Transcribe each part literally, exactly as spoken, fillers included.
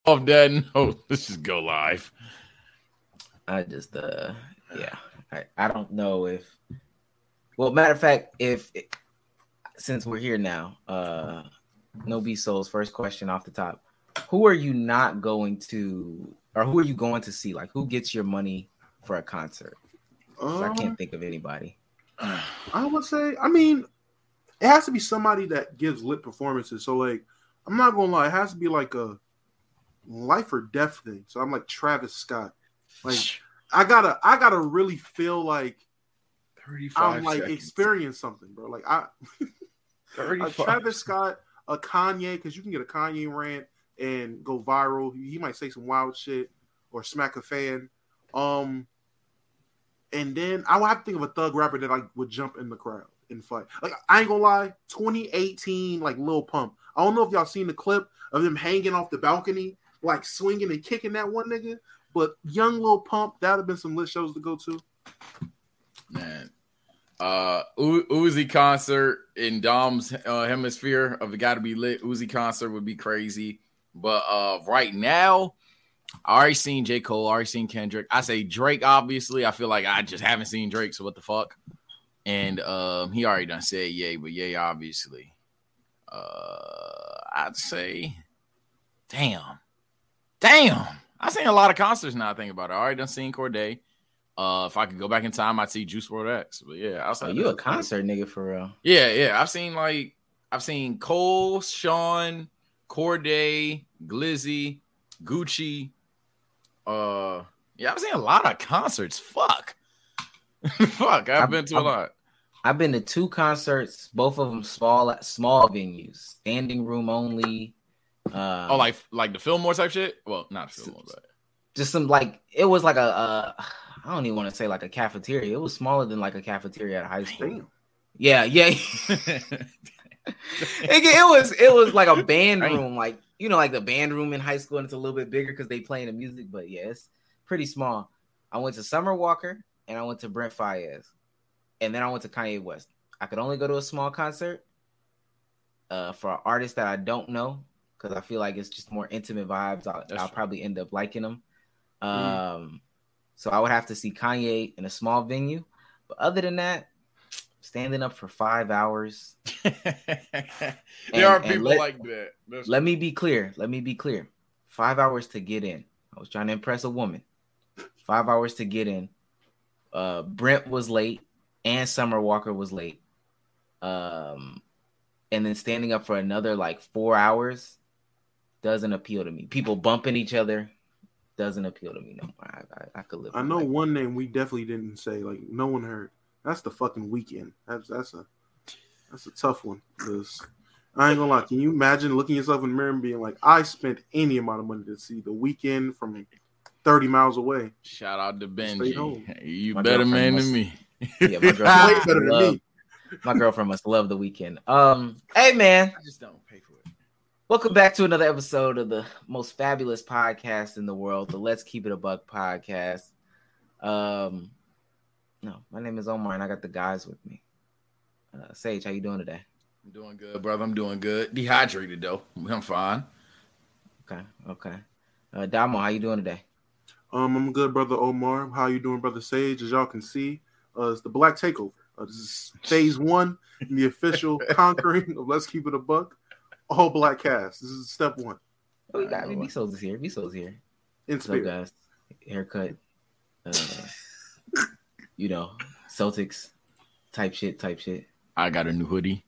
off that note, let's just go live. I just, uh, yeah, I, I don't know if, well, matter of fact, if, since we're here now, uh, No B Souls, first question off the top. Who are you not going to, or who are you going to see? Like, who gets your money for a concert? Um, I can't think of anybody. I would say, I mean, it has to be somebody that gives lit performances. So, like, I'm not going to lie, it has to be like a life or death thing. So I'm like Travis Scott. Like, I gotta, I gotta really feel like I'm like seconds. Experience something, bro. Like I, a Travis Scott, a Kanye, because you can get a Kanye rant and go viral. He might say some wild shit or smack a fan. Um, and then I would have to think of a thug rapper that like would jump in the crowd and fight. Like I ain't gonna lie, twenty eighteen, like Lil Pump. I don't know if y'all seen the clip of him hanging off the balcony, like swinging and kicking that one nigga. But young Lil Pump, that would have been some lit shows to go to. Man. Uh, U- Uzi concert in Dom's uh, hemisphere of the Gotta Be Lit Uzi concert would be crazy. But uh, right now, I already seen J. Cole, already seen Kendrick. I say Drake, obviously. I feel like I just haven't seen Drake, so what the fuck? And um, he already done said yay, but yay, obviously. Uh, I'd say, damn. Damn. I've seen a lot of concerts now I think about it. I already done seen Cordae. Uh, if I could go back in time, I'd see Juice world X. But yeah, outside oh, you a concert nigga for real? Yeah, yeah. I've seen like I've seen Cole, Sean, Cordae, Glizzy, Gucci. Uh, yeah, I've seen a lot of concerts. Fuck, fuck. I've, I've been to I've, a lot. I've been to two concerts, both of them small, small venues, standing room only. Um, oh, like like the Fillmore type shit? Well, not Fillmore, but just some like it was like a. a I don't even want to say like a cafeteria. It was smaller than like a cafeteria at high school. Damn. Yeah, yeah. it, it was it was like a band room, like you know, like the band room in high school, and it's a little bit bigger because they playing the music. But yeah, it's pretty small. I went to Summer Walker and I went to Brent Faiyaz, and then I went to Kanye West. I could only go to a small concert uh, for an artist that I don't know because I feel like it's just more intimate vibes. I'll, I'll probably end up liking them. Um. Mm. So I would have to see Kanye in a small venue. But other than that, standing up for five hours. there and, are people let, like that. That's let me be clear. Let me be clear. Five hours to get in. I was trying to impress a woman. Five hours to get in. Uh, Brent was late and Summer Walker was late. Um, and then standing up for another like four hours doesn't appeal to me. People bumping each other. Doesn't appeal to me no more. I, I, I could live. I know life. One name we definitely didn't say, like no one heard. That's the fucking Weeknd. That's that's a that's a tough one. Because I ain't gonna lie. Can you imagine looking yourself in the mirror and being like, I spent any amount of money to see the Weeknd from thirty miles away? Shout out to Benji. You my better man must, than me. Yeah, my girlfriend way better than love, me. My girlfriend must love the Weeknd. Um, hey man, I just don't pay for it. Welcome back to another episode of the most fabulous podcast in the world, the Let's Keep It a Buck podcast. Um, no, my name is Omar, and I got the guys with me. Uh, Sage, how you doing today? I'm doing good, brother. I'm doing good. Dehydrated though. I'm fine. Okay, okay. Uh, Damo, how you doing today? Um, I'm good, brother Omar. How you doing, brother Sage? As y'all can see, uh, it's the Black Takeover. Uh, this is phase one in the official conquering of Let's Keep It a Buck. All black cast. This is step one. Oh, you got me. Vsauce is here. Vsauce here. In spirit. So, guys, haircut. Uh, you know, Celtics type shit. Type shit. I got a new hoodie.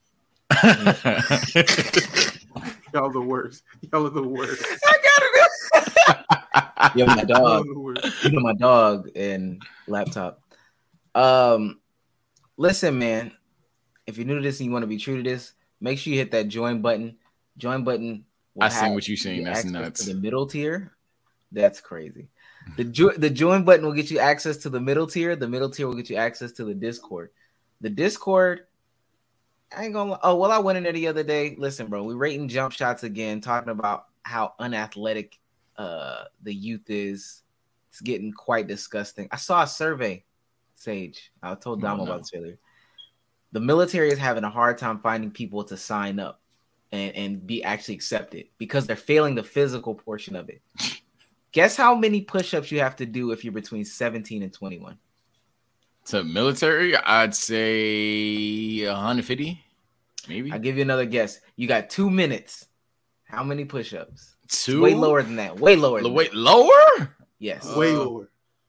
Y'all the worst. Y'all are the worst. I got it. Yo, my dog. You know my dog and laptop. Um, listen, man. If you're new to this and you want to be true to this, make sure you hit that join button. Join button. I seen what you seen. That's nuts. The middle tier. That's crazy. The jo- the join button will get you access to the middle tier. The middle tier will get you access to the Discord. The Discord. I ain't gonna. Oh well, I went in there the other day. Listen, bro, we rating jump shots again, talking about how unathletic uh, the youth is. It's getting quite disgusting. I saw a survey. Sage, I told Damo oh, no. about this earlier. The military is having a hard time finding people to sign up. and, and be actually accepted because they're failing the physical portion of it. Guess how many push-ups you have to do if you're between seventeen and twenty-one? To military, I'd say one hundred fifty, maybe. I'll give you another guess. You got two minutes. How many push-ups? Two? Way lower than that. Way lower than Wait, that. lower? Yes. Way Uh, lower.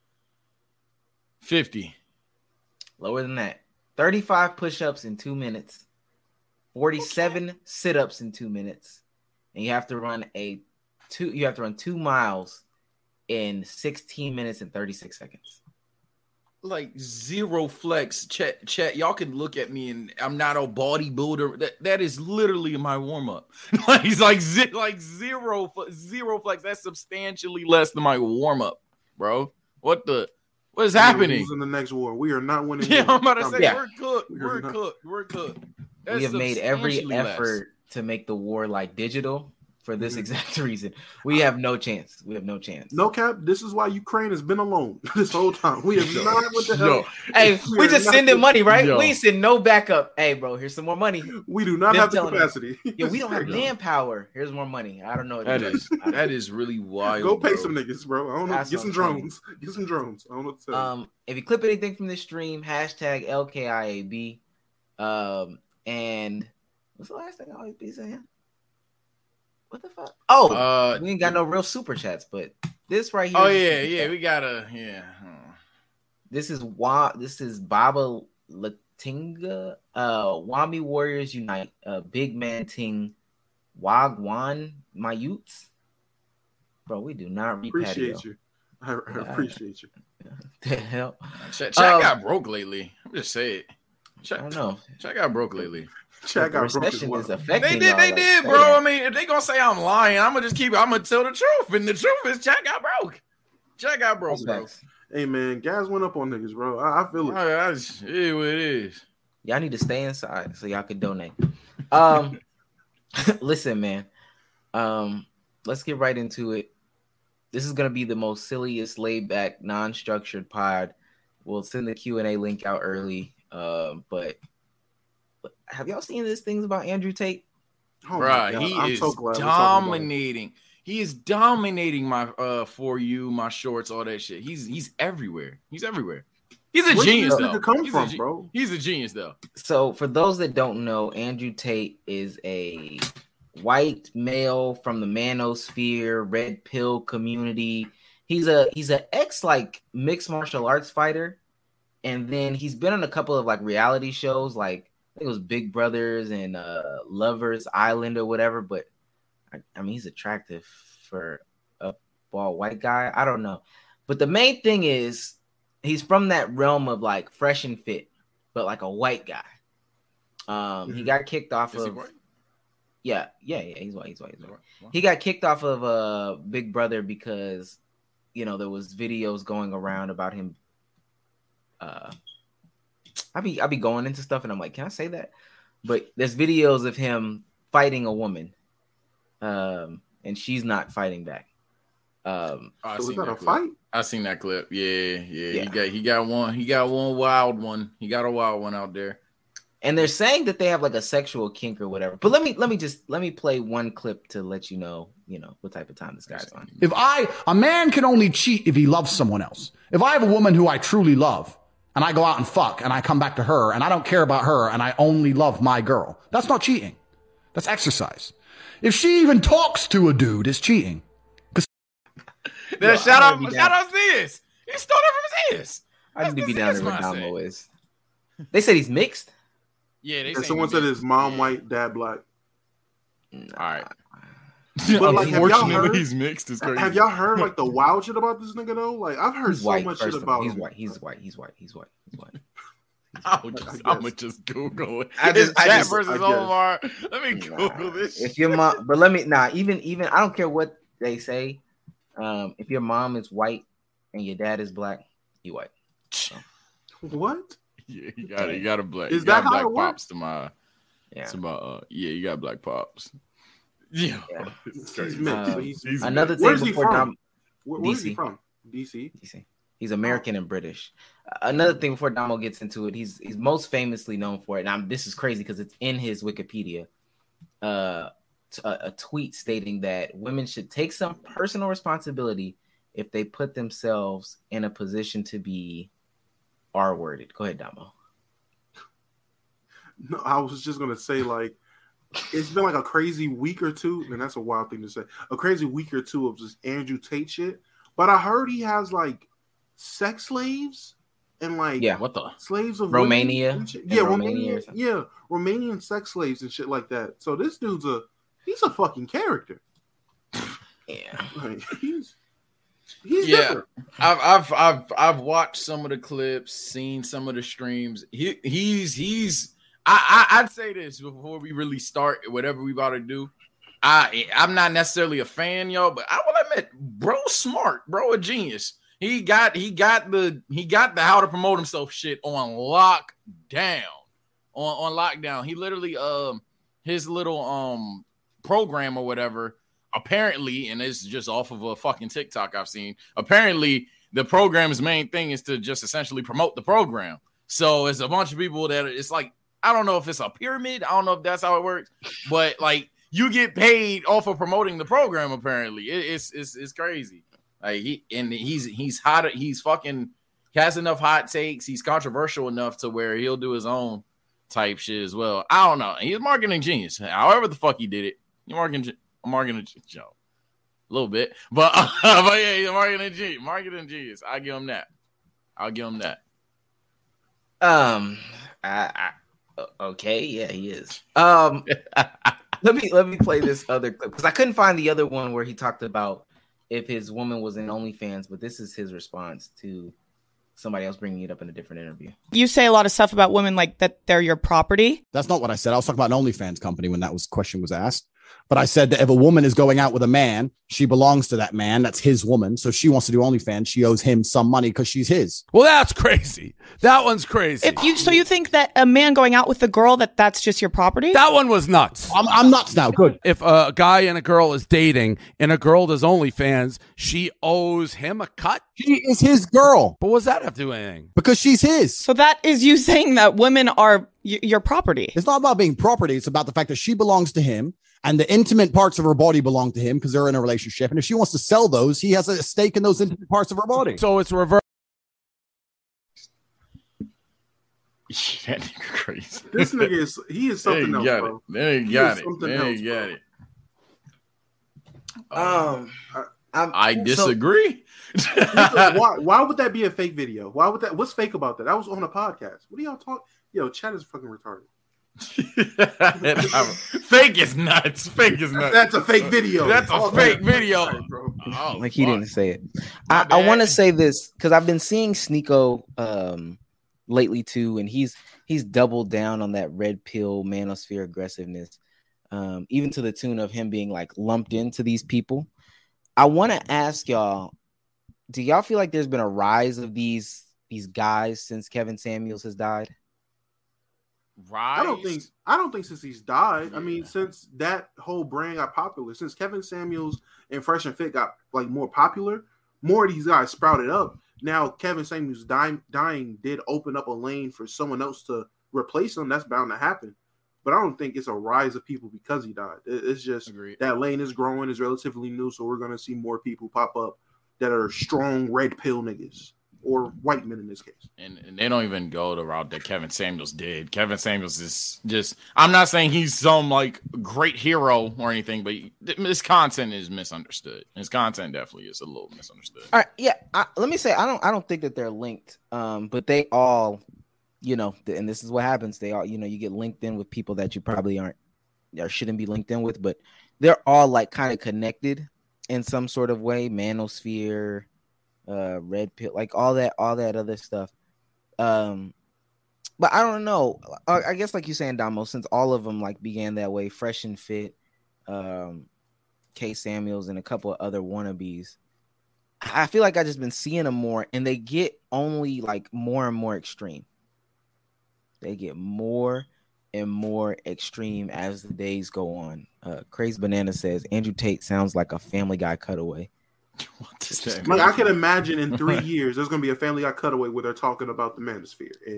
fifty. Lower than that. thirty-five push-ups in two minutes. forty-seven okay. sit-ups in two minutes. And you have to run a two you have to run two miles in sixteen minutes and thirty-six seconds. Like zero flex. Chat, chat. Y'all can look at me, and I'm not a bodybuilder. That that is literally my warm up. Like he's like zi- like zero zero flex. That's substantially less than my warm up, bro. What the what is We're happening? losing the next war. We are not winning. Yeah, war. I'm about to say yeah. we're cooked. We We're not. cooked. We're cooked. That's We have made every substantially less. effort to make the war like digital for this Mhm. exact reason. We have no chance. We have no chance. No cap. This is why Ukraine has been alone this whole time. We have Yo, not what the hell. yo. Hey, We we are just not sending the- money, right? Yo. We ain't send no backup. Hey, bro, here's some more money. We do not Them have the telling us, capacity. Yo, we don't have Go. manpower. Here's more money. I don't know. What That to is do. that is really wild. Go pay bro. some niggas, bro. I don't know. That's Get some what I'm saying. drones. Get some drones. I don't know what to say. Um, if you clip anything from this stream, hashtag L K I A B. Um, and what's the last thing I always be saying? What the fuck? Oh, Uh, we ain't got no real super chats, but this right here. oh is a yeah, super yeah. chat. We gotta yeah. huh. This is Wa. This is Baba Latinga. Uh, Wami Warriors Unite. Uh, Big Man Ting. Wagwan Mayutes. Bro, we do not read appreciate patio. you. I, I appreciate you. The hell? Chat, chat Um, got broke lately. I'm just saying. Chat, I don't know. Chat got broke lately. Check The out broke as recession well. is affecting. They did, y'all they like did, that. bro. I mean, if they gonna say I'm lying, I'm gonna just keep. I'm gonna tell the truth, and the truth is, chat got broke. Chat got broke, That's bro. facts. Hey man, gas went up on niggas, bro. I, I feel it. Oh, that's it is what it is. Y'all need to stay inside so y'all can donate. Um, listen, man. Um, let's get right into it. This is gonna be the most silliest, laid back, non-structured pod. We'll send the Q and A link out early. Uh, but have y'all seen these things about Andrew Tate? Oh my Bruh, God, he I'm is so glad we're talking about it. dominating. He is dominating my uh for you, my shorts, all that shit. He's he's everywhere. He's everywhere. He's a Where did genius this though. nigga come he's from, a, ge- bro? He's a genius though. So, for those that don't know, Andrew Tate is a white male from the manosphere, red pill community. He's a he's an ex like mixed martial arts fighter, and then he's been on a couple of like reality shows, like I think it was Big Brothers and uh, Lovers Island or whatever. But I, I mean, he's attractive for a bald white guy. I don't know, but the main thing is he's from that realm of like Fresh and Fit, but like a white guy. Um, he got kicked off Is he of. white? Yeah, yeah, yeah. He's white. He's white. He's Is he white. white? He got kicked off of uh, Big Brother because, you know, there was videos going around about him. Uh, I be I be going into stuff and I'm like, can I say that? But there's videos of him fighting a woman, um, and she's not fighting back. Um, Oh, I So was seen that a clip. fight? I seen that clip. Yeah, yeah, Yeah. He got he got one. He got one wild one. He got a wild one out there. and they're saying that they have like a sexual kink or whatever. But let me let me just let me play one clip to let you know, you know, what type of time this guy's on. If I, a man can only cheat if he loves someone else. If I have a woman who I truly love and I go out and fuck and I come back to her and I don't care about her and I only love my girl, that's not cheating. That's exercise. If she even talks to a dude, it's cheating. Then Yo, shout I out, wanna be shout down. out Ziz. He stole that from Ziz. I need to That's be the down there Ziz where mindset. Damo is. They said he's mixed. Yeah, they And say someone he said did. his mom Yeah. white, dad black. All right. But, like, have y'all Unfortunately, heard- he's mixed. It's crazy. Have y'all heard like the wild shit about this nigga though? Like I've heard He's so white. much First shit of all, about he's him. white. He's white. He's white. He's white. He's white. I'll just, I'm gonna just Google it. I just- It's I Chat just- versus I guess. Omar. Let me Google Nah, this. if your mom, but let me nah. Even even I don't care what they say. Um, if your mom is white and your dad is black, you white. What? Yeah, you got it. You got a black. Is you got that how black it works? pops to my Yeah. to my. Uh, yeah, you got black pops. Yeah, Yeah. it's He's crazy. mixed. Uh, but he's, He's Another Where's thing he before from? Dom, where, where's he D C. from? D C. D C. He's American and British. Another thing before Damo gets into it, he's he's most famously known for it. And I'm, this is crazy because it's in his Wikipedia. uh, a, a tweet stating that women should take some personal responsibility if they put themselves in a position to be R-worded. Go ahead, Damo. No, I was just gonna say, like, it's been like a crazy week or two, and that's a wild thing to say. A crazy week or two of just Andrew Tate shit. But I heard he has like sex slaves and like yeah, what the slaves of Romania? Yeah, Romania, Romania, yeah, Romanian sex slaves and shit like that. So this dude's a he's a fucking character. Yeah, like, he's he's yeah. different. I've I've I've I've watched some of the clips, seen some of the streams. He he's he's. I, I I'd say this before we really start whatever we about to do. I I'm not necessarily a fan, y'all, but I will admit, bro, smart, bro, a genius. He got he got the he got the how to promote himself shit on lockdown, on on lockdown. He literally um his little um program or whatever. Apparently, and it's just off of a fucking TikTok I've seen. Apparently, the program's main thing is to just essentially promote the program. So it's a bunch of people that it's like. I don't know if it's a pyramid. I don't know if that's how it works, but like you get paid off of promoting the program. Apparently, it, it's it's it's crazy. Like he and he's he's hot. He's fucking he has enough hot takes. He's controversial enough to where he'll do his own type shit as well. I don't know. He's a marketing genius. However the fuck he did it, he's marketing marketing Joe a little bit, but uh, but yeah, he's a marketing genius. Marketing genius. I give him that. I'll give him that. Um, I. I Okay, yeah, he is. Um, let me let me play this other clip because I couldn't find the other one where he talked about if his woman was in OnlyFans, but this is his response to somebody else bringing it up in a different interview. You say a lot of stuff about women like that they're your property. That's not what I said. I was talking about an OnlyFans company when that was question was asked. But I said that if a woman is going out with a man, she belongs to that man. That's his woman. So if she wants to do OnlyFans, she owes him some money because she's his. Well, that's crazy. That one's crazy. If you so you think that a man going out with a girl that that's just your property? That one was nuts. I'm, I'm nuts now. Good. If a guy and a girl is dating and a girl does OnlyFans, she owes him a cut. She is his girl. But what does that have to do with anything? Because she's his. So that is you saying that women are y- your property. It's not about being property. It's about the fact that she belongs to him. And the intimate parts of her body belong to him because they're in a relationship. And if she wants to sell those, he has a stake in those intimate parts of her body. So it's reverse. That nigga crazy. This nigga is he is something they else, got bro. It. They He got is it. something They else, got bro. it. Um, I, I disagree. So, why, why would that be a fake video? Why would that? What's fake about that? That was on a podcast. What are y'all talking? Yo, chat is fucking retarded. Fake is nuts. Fake is nuts. That's a fake video. That's a Oh, fake man. video. Sorry, bro. Oh, like he fuck. didn't say it. My I, I bad. want to say this because I've been seeing Sneeko um lately too, and he's he's doubled down on that red pill manosphere aggressiveness, um, even to the tune of him being like lumped into these people. I want to ask y'all, do y'all feel like there's been a rise of these these guys since Kevin Samuels has died? Rise? I don't think I don't think since he's died. I mean, since that whole brand got popular, since Kevin Samuels and Fresh and Fit got like more popular, more of these guys sprouted up. Now Kevin Samuels dying, dying did open up a lane for someone else to replace him. That's bound to happen. But I don't think it's a rise of people because he died. It, it's just Agreed. that lane is growing, is relatively new, so we're gonna see more people pop up that are strong red pill niggas. Or white men in this case. And, and they don't even go the route that Kevin Samuels did. Kevin Samuels is just, I'm not saying he's some like great hero or anything, but his content is misunderstood. His content definitely is a little misunderstood. All right, yeah. I, let me say, I don't, I don't think that they're linked, um, but they all, you know, and this is what happens. They all, you know, you get linked in with people that you probably aren't or shouldn't be linked in with, but they're all like kind of connected in some sort of way. Manosphere. Uh, red pill, like all that, all that other stuff. Um, but I don't know. I, I guess, like you saying, Damo, since all of them like began that way, Fresh and Fit, um, K Samuels, and a couple of other wannabes. I feel like I just been seeing them more, and they get only like more and more extreme. They get more and more extreme as the days go on. Uh, Crazy Banana says Andrew Tate sounds like a Family Guy cutaway. What does that Like mean? I can imagine in three years, there's gonna be a Family Guy cutaway where they're talking about the manosphere, and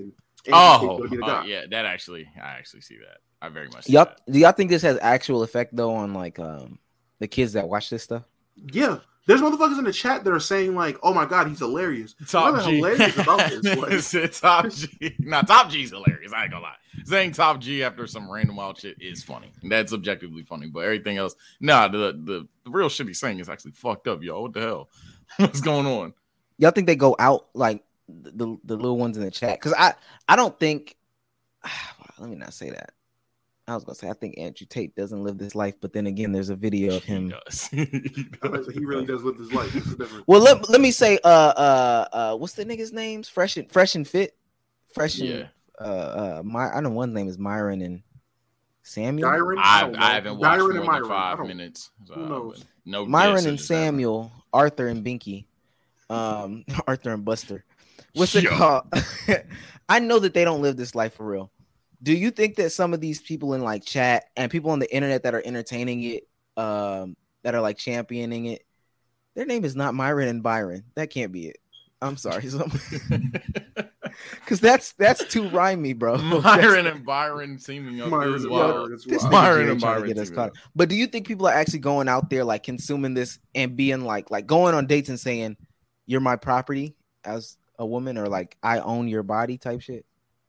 Oh, oh yeah, that actually, I actually see that. I very much. See y'all, that. do y'all think this has actual effect though on like um the kids that watch this stuff? Yeah. There's motherfuckers in the chat that are saying like, "Oh my god, he's hilarious." Top G. Hilarious about this. Like, Top G. Nah, Top G's hilarious. I ain't gonna lie. Saying Top G after some random wild shit is funny. That's objectively funny. But everything else, nah, the the, the real shit he's saying is actually fucked up, yo. What the hell? What's going on? Y'all think they go out like the the little ones in the chat? Because I I don't think. Let me not say that. I was gonna say I think Andrew Tate doesn't live this life, but then again, there's a video of him. He does. he, does. he really does live this life. Well, let, let me say, uh, uh, uh, what's the niggas' names? Fresh and Fresh and Fit, Fresh and yeah. uh, uh, my I know one name is Myron and Samuel. Dyron? I, I haven't watched Dyron more than five minutes. So who knows? No, Myron and Samuel, happened. Arthur and Binky, um, Arthur and Buster. What's it Yo. called? I know that they don't live this life for real. Do you think that some of these people in like chat and people on the internet that are entertaining it, um, that are like championing it, their name is not Myron and Byron? That can't be it. I'm sorry, because that's that's too rhymey, bro. Myron that's, and Byron seeming up Myron as well. This Myron and Byron get us caught. But do you think people are actually going out there like consuming this and being like like going on dates and saying, "You're my property" as a woman, or like "I own your body" type shit?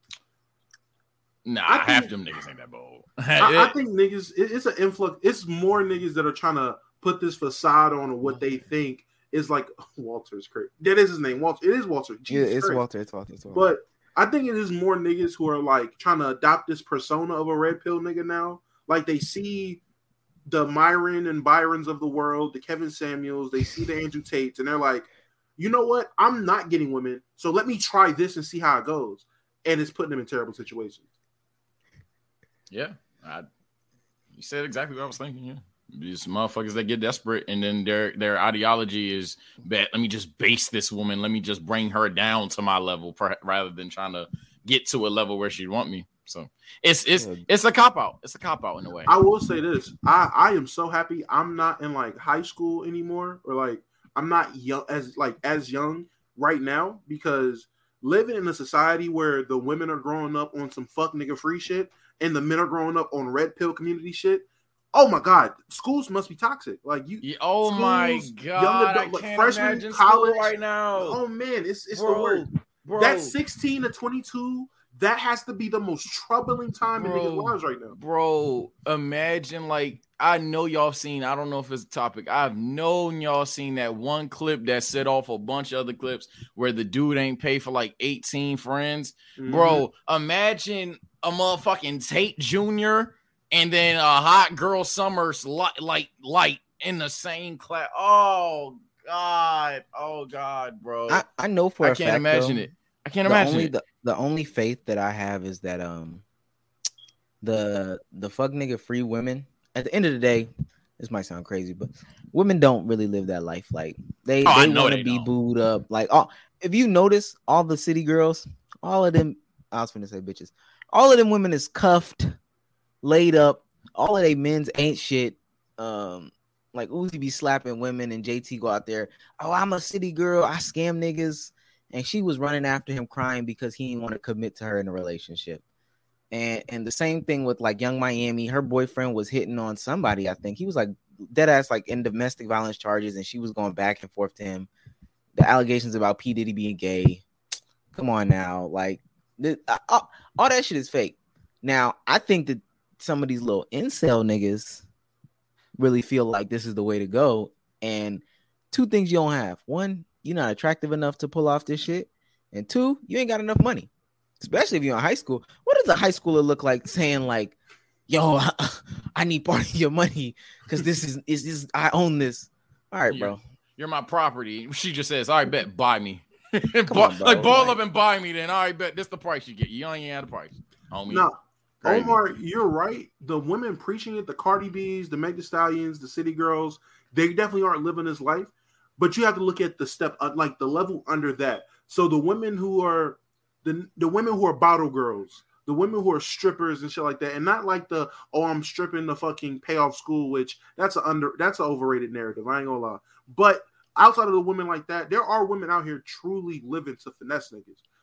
Nah, I think, half them niggas ain't that bold. I, I think niggas, it, it's an influx. It's more niggas that are trying to put this facade on what they think is like. Walter's crazy. That is his name. Walter. It is Walter. Jesus yeah, it's Christ. Walter. It's Walter. It's Walter. But I think it is more niggas who are like trying to adopt this persona of a red pill nigga now. Like they see the Myron and Byrons of the world, the Kevin Samuels, they see the Andrew Tates, and they're like, you know what? I'm not getting women, so let me try this and see how it goes. And it's putting them in terrible situations. Yeah, I, you said exactly what I was thinking. Yeah, these motherfuckers that get desperate, and then their their ideology is that let me just base this woman, let me just bring her down to my level, rather than trying to get to a level where she'd want me. So it's it's it's a cop out. It's a cop out in a way. I will say this: I I am so happy I'm not in like high school anymore, or like I'm not young as like as young right now, because living in a society where the women are growing up on some fuck nigga free shit. And the men are growing up on red pill community shit. Oh my god, schools must be toxic. Like you, yeah, oh schools, my god, young adult, I like can't freshman imagine college right now. Oh man, it's it's bro, the worst. Bro. That sixteen to twenty-two, that has to be the most troubling time bro, in niggas' lives right now. Bro, imagine like I know y'all seen. I don't know if it's a topic. I've known y'all seen that one clip that set off a bunch of other clips where the dude ain't pay for like eighteen friends. Mm-hmm. Bro, imagine a motherfucking Tate Junior and then a hot girl Summers light, light, light in the same class. Oh God, oh God, bro. I, I know for I a can't fact, imagine though, it. I can't the imagine only, it. The, the only faith that I have is that um the the fuck nigga free women. At the end of the day, this might sound crazy, but women don't really live that life. Like they, oh, they want to be don't. booed up. Like all, if you notice, all the city girls, all of them. I was gonna say bitches. All of them women is cuffed, laid up. All of they men's ain't shit. Um, like Uzi be slapping women, and J T go out there. Oh, I'm a city girl. I scam niggas, and she was running after him, crying because he didn't want to commit to her in a relationship. And and the same thing with like Young Miami. Her boyfriend was hitting on somebody. I think he was like dead ass like in domestic violence charges, and she was going back and forth to him. The allegations about P. Diddy being gay. Come on now, like. The, uh, all that shit is fake. Now, I think that some of these little incel niggas really feel like this is the way to go. And two things you don't have. One, you're not attractive enough to pull off this shit. And two, you ain't got enough money. Especially if you're in high school. What does a high schooler look like saying like, yo, I, I need part of your money because this is, is this I own this. All right, bro. You're, you're my property. She just says, all right, bet, buy me. Come on, bro. Like ball like, up and buy me, then I bet this the price you get. You only ain't had a price, homie. No, Omar, you're right. The women preaching it, the Cardi B's, the Meg Thee Stallions, the City Girls, they definitely aren't living this life. But you have to look at the step, like the level under that. So the women who are the the women who are bottle girls, the women who are strippers and shit like that, and not like the oh I'm stripping to fucking pay off school, which that's a under that's an overrated narrative. I ain't gonna lie, but. Outside of the women like that, there are women out here truly living to finesse niggas.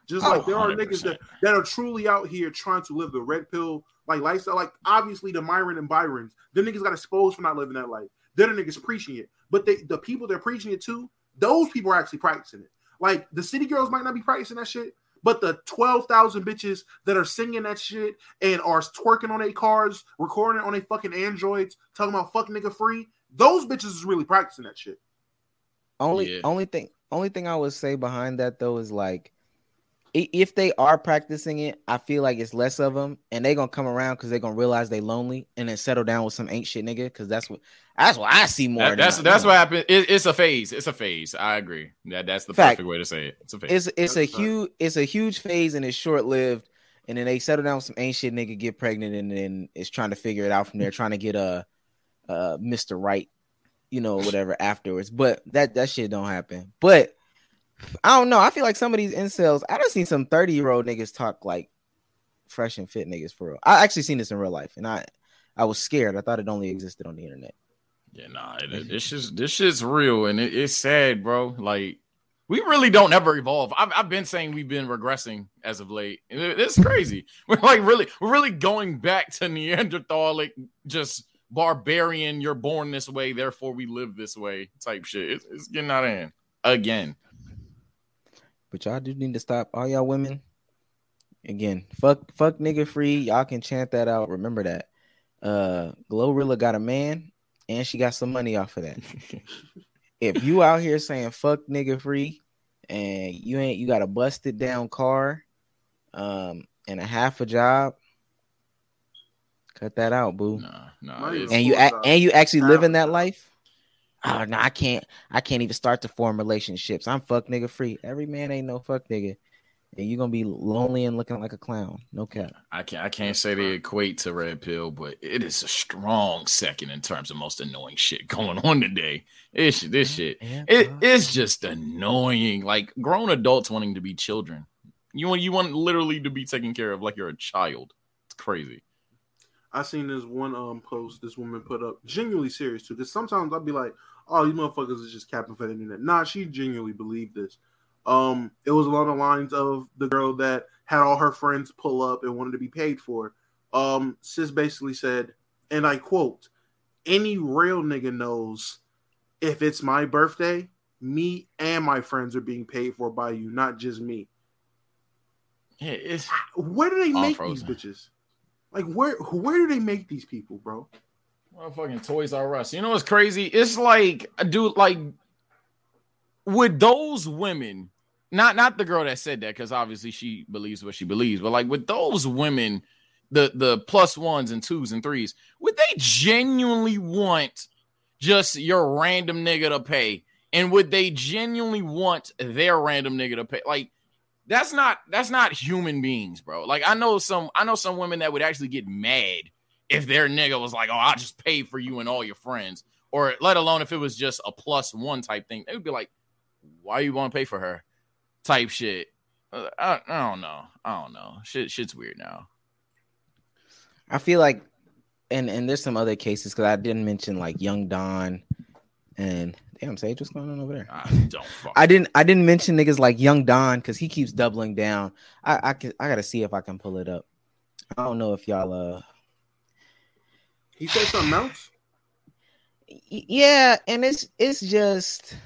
Just Oh, like there are one hundred niggas percent. that, that are truly out here trying to live the red pill like lifestyle. Like obviously the Myron and Byrons, them niggas got exposed for not living that life. They're the niggas preaching it, but they the people they're preaching it to, those people are actually practicing it. Like the city girls might not be practicing that shit, but the twelve thousand bitches that are singing that shit and are twerking on their cars, recording it on their fucking Androids, talking about fuck nigga free, those bitches is really practicing that shit. Only Yeah. only thing only thing I would say behind that though is like i- if they are practicing it, I feel like it's less of them, and they gonna come around because they're gonna realize they lonely and then settle down with some ain't shit nigga. Because that's what that's what I see more. That- than that's I- that's you know. what happened. It, it's a phase. It's a phase. I agree. That that's the Fact. perfect way to say it. It's a phase. It's it's a That's right. huge it's a huge phase and it's short lived, and then they settle down with some ain't shit nigga, get pregnant, and then it's trying to figure it out from there, trying to get a uh Mister Right, you know, whatever afterwards. But that that shit don't happen. But I don't know. I feel like some of these incels, I done seen some thirty year old niggas talk like fresh and fit niggas for real. I actually seen this in real life, and I I was scared. I thought it only existed on the internet. Yeah, nah, it, this is this shit's real, and it, it's sad, bro. Like we really don't ever evolve. I've I've been saying we've been regressing as of late. And it- it's crazy. We're like really, we're really going back to Neanderthalic, just barbarian. You're born this way, therefore we live this way type shit. It's, it's getting out of hand again. But y'all do need to stop. All y'all women, again, fuck fuck nigga free. Y'all can chant that out. Remember that. Uh Glorilla got a man and she got some money off of that. If you out here saying fuck nigga free and you ain't you got a busted down car um and a half a job, cut that out, boo. Nah, nah. Not even it's- And you full a- job. and you actually Half living a that job. life. Oh no, I can't. I can't even start to form relationships. I'm fuck nigga free. Every man ain't no fuck nigga, and you gonna be lonely and looking like a clown. No cap. I can't I can't say they equate to red pill, but it is a strong second in terms of most annoying shit going on today. It's this shit. Yeah, It uh, it's just annoying. Like grown adults wanting to be children. You want you want literally to be taken care of like you're a child. It's crazy. I seen this one um post this woman put up, genuinely serious too. Because sometimes I'll be like, "Oh, these motherfuckers is just capping for the internet." Nah, she genuinely believed this. Um, it was along the lines of the girl that had all her friends pull up and wanted to be paid for. Um, sis basically said, and I quote, "Any real nigga knows if it's my birthday, me and my friends are being paid for by you, not just me." Yeah, it's Where do they All make frozen. these bitches? Like where where do they make these people, bro? motherfucking Toys R Us. You know what's crazy? It's like, dude, like with those women, not not the girl that said that, because obviously she believes what she believes, but like with those women, the the plus ones and twos and threes, would they genuinely want just your random nigga to pay? And would they genuinely want their random nigga to pay? Like, that's not that's not human beings, bro. Like, I know some I know some women that would actually get mad if their nigga was like, "Oh, I'll just pay for you and all your friends," or let alone if it was just a plus one type thing. They would be like, "Why you want to pay for her?" Type shit. Uh, I, I don't know. I don't know. Shit, shit's weird now. I feel like, and and there's some other cases because I didn't mention like Young Don and damn Sage, what's going on over there? I don't fuck. I didn't I didn't mention niggas like Young Don because he keeps doubling down. I I can I gotta see if I can pull it up. I don't know if y'all uh He said something else. y- yeah, and it's it's just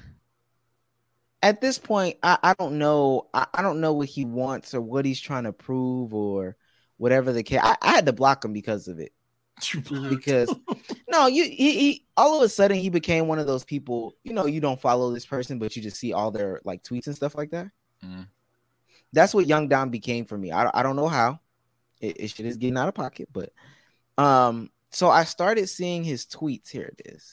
at this point I, I don't know I, I don't know what he wants or what he's trying to prove or whatever the case. I, I had to block him because of it. Because no, you he, he all of a sudden he became one of those people, you know, you don't follow this person, but you just see all their like tweets and stuff like that. Mhm. That's what Young Don became for me. I, I don't know how it, it shit is getting out of pocket, but um, so I started seeing his tweets. Here it is.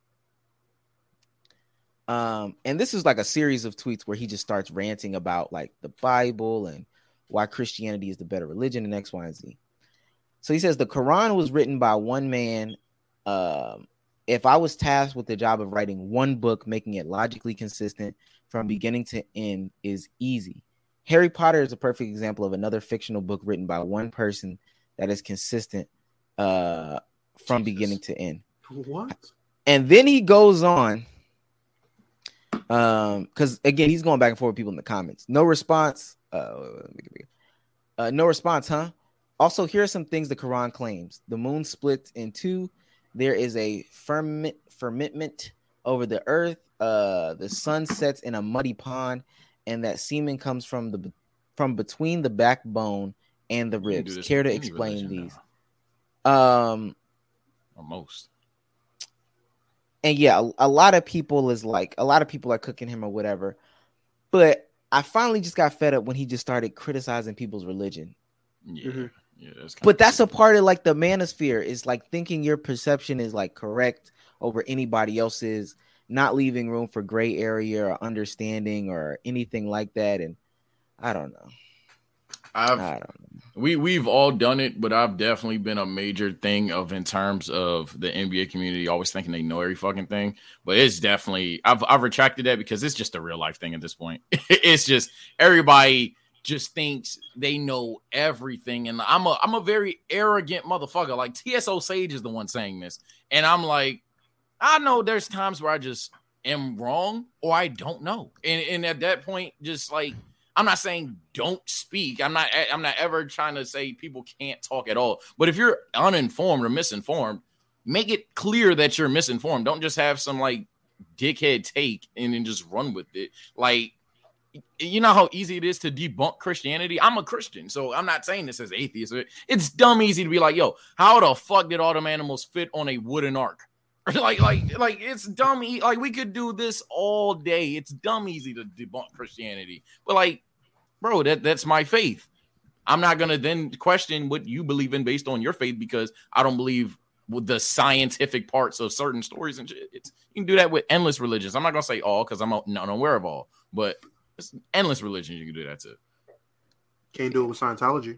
Um, and this is like a series of tweets where he just starts ranting about like the Bible and why Christianity is the better religion and X, Y, and Z. So he says the Quran was written by one man. Um, if I was tasked with the job of writing one book, making it logically consistent from beginning to end is easy. Harry Potter is a perfect example of another fictional book written by one person that is consistent uh, from Jesus. beginning to end. What? And then he goes on, um, because again, he's going back and forth with people in the comments. No response. Uh, let me get uh, no response, huh? Also, here are some things the Quran claims: the moon splits in two. There is a firmament, firmament over the earth. Uh, the sun sets in a muddy pond, and that semen comes from the from between the backbone and the ribs. Care to explain these? Now. Um, or most. And yeah, a, a lot of people is like a lot of people are cooking him or whatever. But I finally just got fed up when he just started criticizing people's religion. Yeah. Mm-hmm. Yeah, that's but that's a part of like the manosphere is like thinking your perception is like correct over anybody else's, not leaving room for gray area or understanding or anything like that. And I don't know. I've I don't know. we we've all done it, but I've definitely been a major thing of in terms of the N B A community always thinking they know every fucking thing. But it's definitely I've I've retracted that because it's just a real life thing at this point. It's just everybody just thinks they know everything, and I'm a I'm a very arrogant motherfucker. Like T S O Sage is the one saying this, and I'm like, I know there's times where I just am wrong or I don't know, and and at that point, just like. I'm not saying don't speak. I'm not I'm not ever trying to say people can't talk at all. But if you're uninformed or misinformed, make it clear that you're misinformed. Don't just have some like dickhead take and then just run with it. Like, you know how easy it is to debunk Christianity? I'm a Christian, so I'm not saying this as atheist. It's dumb easy to be like, yo, how the fuck did all them animals fit on a wooden ark? like, like, like it's dumb. E- like we could do this all day. It's dumb easy to debunk Christianity. But like, bro, that, that's my faith. I'm not going to then question what you believe in based on your faith because I don't believe with the scientific parts of certain stories and shit. It's, you can do that with endless religions. I'm not going to say all because I'm not aware of all, but it's endless religions you can do that to. Can't do it with Scientology.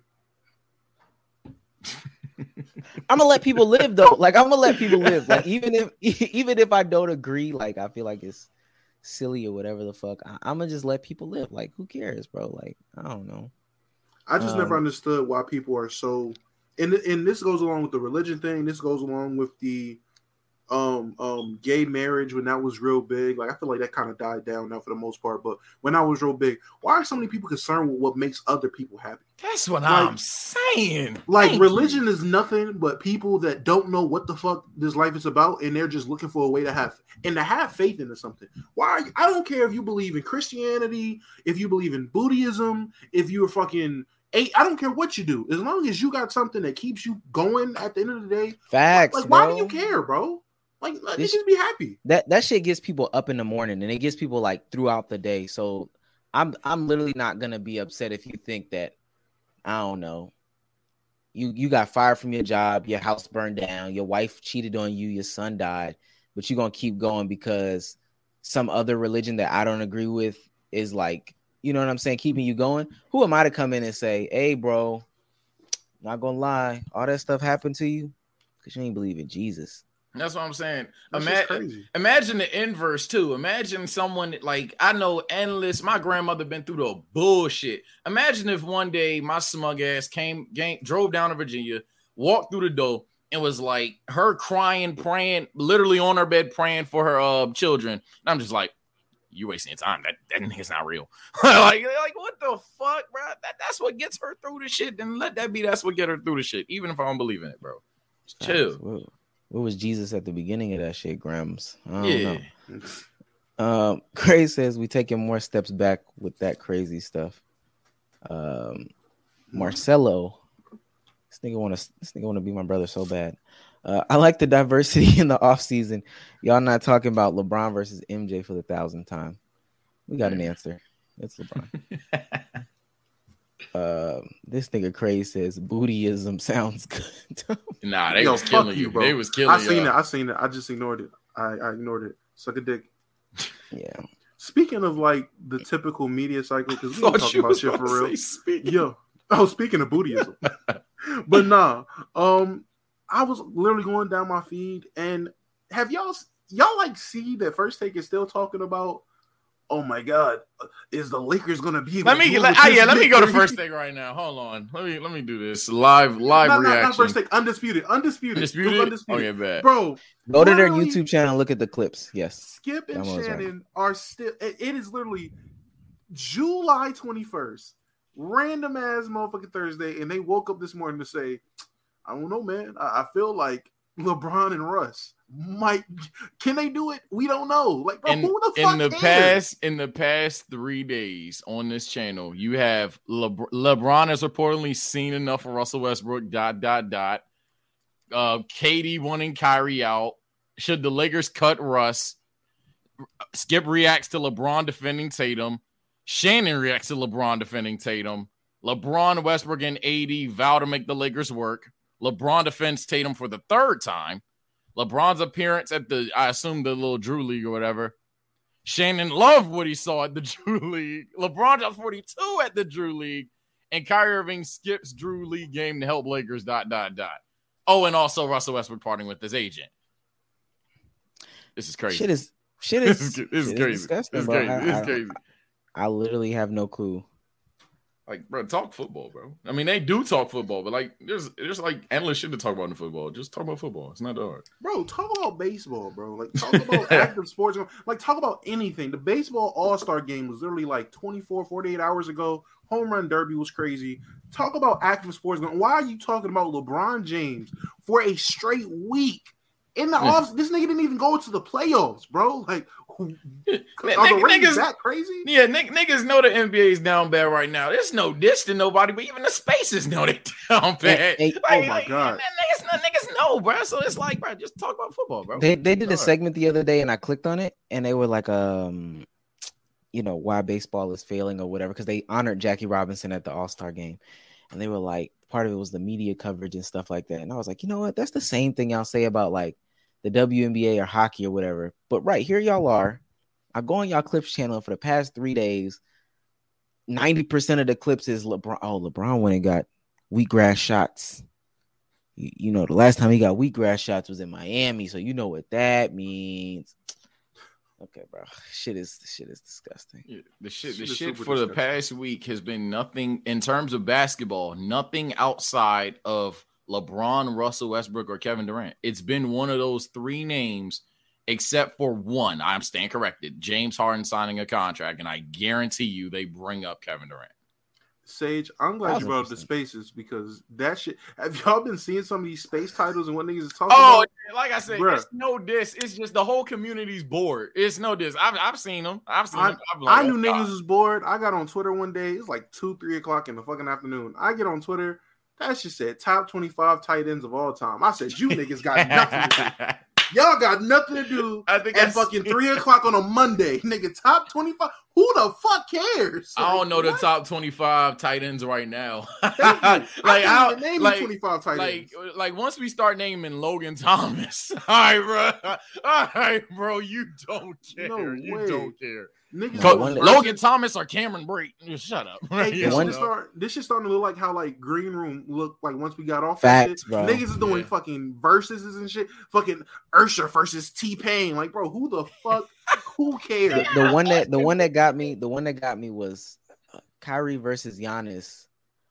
I'm gonna let people live though. Like I'm gonna let people live. Like even if even if I don't agree, like I feel like it's silly or whatever the fuck. I, I'm gonna just let people live. Like who cares, bro? Like I don't know. I just um, never understood why people are so. And and this goes along with the religion thing. This goes along with the um um gay marriage when that was real big. Like I feel like that kind of died down now for the most part. But when that was real big, why are so many people concerned with what makes other people happy? That's what like, I'm saying. Like Thank religion you. is nothing but people that don't know what the fuck this life is about, and they're just looking for a way to have and to have faith into something. Why? Are you, I don't care if you believe in Christianity, if you believe in Buddhism, if you're fucking. I don't care what you do, as long as you got something that keeps you going. At the end of the day, facts. Like, bro. why do you care, bro? Like, like This, just be happy. That that shit gets people up in the morning, and it gets people like throughout the day. So I'm I'm literally not gonna be upset if you think that I don't know. You you got fired from your job, your house burned down, your wife cheated on you, your son died, but you're gonna keep going because some other religion that I don't agree with is like, you know what I'm saying, keeping you going. Who am I to come in and say, hey, bro, not gonna lie, all that stuff happened to you because you ain't believe in Jesus. That's what I'm saying. That's Ima- crazy. Imagine the inverse too. Imagine someone like I know endless. My grandmother been through the bullshit. Imagine if one day my smug ass came, came drove down to Virginia, walked through the door, and was like her crying, praying, literally on her bed praying for her uh, children. And I'm just like, you wasting your time. That that nigga's not real. like, like what the fuck, bro? That, that's what gets her through the shit. Then let that be. That's what get her through the shit. Even if I don't believe in it, bro. Just chill. Whoa. Where was Jesus at the beginning of that shit, Grams? I don't yeah. know. Um, Craig says we taking more steps back with that crazy stuff. Um, Marcelo, this nigga want to this nigga want to be my brother so bad. Uh, I like the diversity in the offseason. Y'all not talking about LeBron versus M J for the thousandth time. We got an answer. It's LeBron. Uh, this nigga Craig says Buddhism sounds good. Nah, they Yo, was killing you. you, bro. They was killing I seen y'all. it. I seen it. I just ignored it. I, I ignored it. Suck a dick. Yeah. Speaking of like the typical media cycle, because we Thought don't talk you about was shit for gonna real. say speaking. Yo, oh, speaking of Buddhism, but nah. Um, I was literally going down my feed, and have y'all y'all like see that First Take is still talking about? Oh my God, is the Lakers gonna be? Let me let, oh, yeah, let me go to First Take right now. Hold on, let me let me do this live live not, reaction. Not, not First Take, undisputed, undisputed, Undisputed. undisputed. Okay, bad. Bro, Go to their YouTube channel and look at the clips. Yes. Skip and That was Shannon are still. It is literally July twenty-first. random ass motherfucking Thursday, and they woke up this morning to say, I don't know, man. I, I feel like LeBron and Russ might. Can they do it? We don't know. Like, bro, in, who the fuck in the cares? past in the past three days on this channel, you have Lebr- LeBron has reportedly seen enough of Russell Westbrook. Dot dot dot. Uh, Katie wanting Kyrie out. Should the Lakers cut Russ? Skip reacts to LeBron defending Tatum. Shannon reacts to LeBron defending Tatum. LeBron, Westbrook, and A D vow to make the Lakers work. LeBron defends Tatum for the third time. LeBron's appearance at the, I assume the little Drew League or whatever. Shannon loved what he saw at the Drew League. LeBron dropped forty-two at the Drew League. And Kyrie Irving skips Drew League game to help Lakers, dot, dot, dot. Oh, and also Russell Westbrook parting with his agent. This is crazy. Shit is, shit is, this is, this is shit crazy. Is disgusting, this is bro. crazy. I, This is I, crazy. I literally have no clue. Like, bro, talk football, bro. I mean, they do talk football, but like, there's there's like endless shit to talk about in football. Just talk about football. It's not that hard. Bro, talk about baseball, bro. Like, talk about active sports. Like, talk about anything. The baseball all-star game was literally like twenty-four, forty-eight hours ago. Home run derby was crazy. Talk about active sports. Why are you talking about LeBron James for a straight week? In the Yeah. off, this nigga didn't even go to the playoffs, bro. Like, who, N- are the niggas- ratings that crazy? Yeah, n- niggas know the N B A is down bad right now. There's no diss to nobody, but even the spaces know they down bad. Hey, hey, Like- oh my like, God. man, niggas, niggas know, bro. So it's like, bro, just talk about football, bro. They they did a Alright. segment the other day, and I clicked on it, and they were like, um, you know, why baseball is failing or whatever, because they honored Jackie Robinson at the All Star game, and they were like, part of it was the media coverage and stuff like that, and I was like, you know what, that's the same thing I'll say about like the W N B A or hockey or whatever. But right here, y'all are. I go on y'all Clips channel for the past three days. ninety percent of the clips is LeBron. Oh, LeBron went and got wheatgrass shots. You, you know, the last time he got wheatgrass shots was in Miami, so you know what that means. Okay, bro. Shit is shit is disgusting. Yeah, the shit, the Shit is shit super for the disgusting. past week has been nothing in terms of basketball, nothing outside of LeBron, Russell Westbrook, or Kevin Durant. It's been one of those three names, except for one. I'm staying corrected. James Harden signing a contract, and I guarantee you they bring up Kevin Durant. Sage, I'm glad you brought up the Thousand spaces because that shit. Have y'all been seeing some of these space titles and what niggas is talking Oh, about? like I said, Bruh. it's no diss. It's just the whole community's bored. It's no diss. I've, I've seen them. I've seen I, them. I'm like, I knew oh, niggas God. was bored. I got on Twitter one day. It's like two, three o'clock in the fucking afternoon. I get on Twitter. That shit said top twenty-five tight ends of all time. I said, you niggas got nothing to do. Y'all got nothing to do I think at I fucking see- three o'clock on a Monday. Nigga, top twenty-five. Who the fuck cares? I don't Like, know the what? top twenty-five tight ends right now. Thank you. like I how, can't even name like, you twenty-five tight like, ends. like once we start naming Logan Thomas, all right, bro, all right, bro, you don't care, No you way. don't care. Niggas Co- doing one- versus- Logan Thomas or Cameron Brate, just shut up. Hey, You this one- shit know? start. This shit starting to look like how like Green Room looked like once we got off that Facts, shit. bro. Niggas is doing Yeah. fucking verses and shit. Fucking Usher versus T Pain. Like, bro, who the fuck? Who cares? The, the one that the one that got me, the one that got me was uh, Kyrie versus Giannis,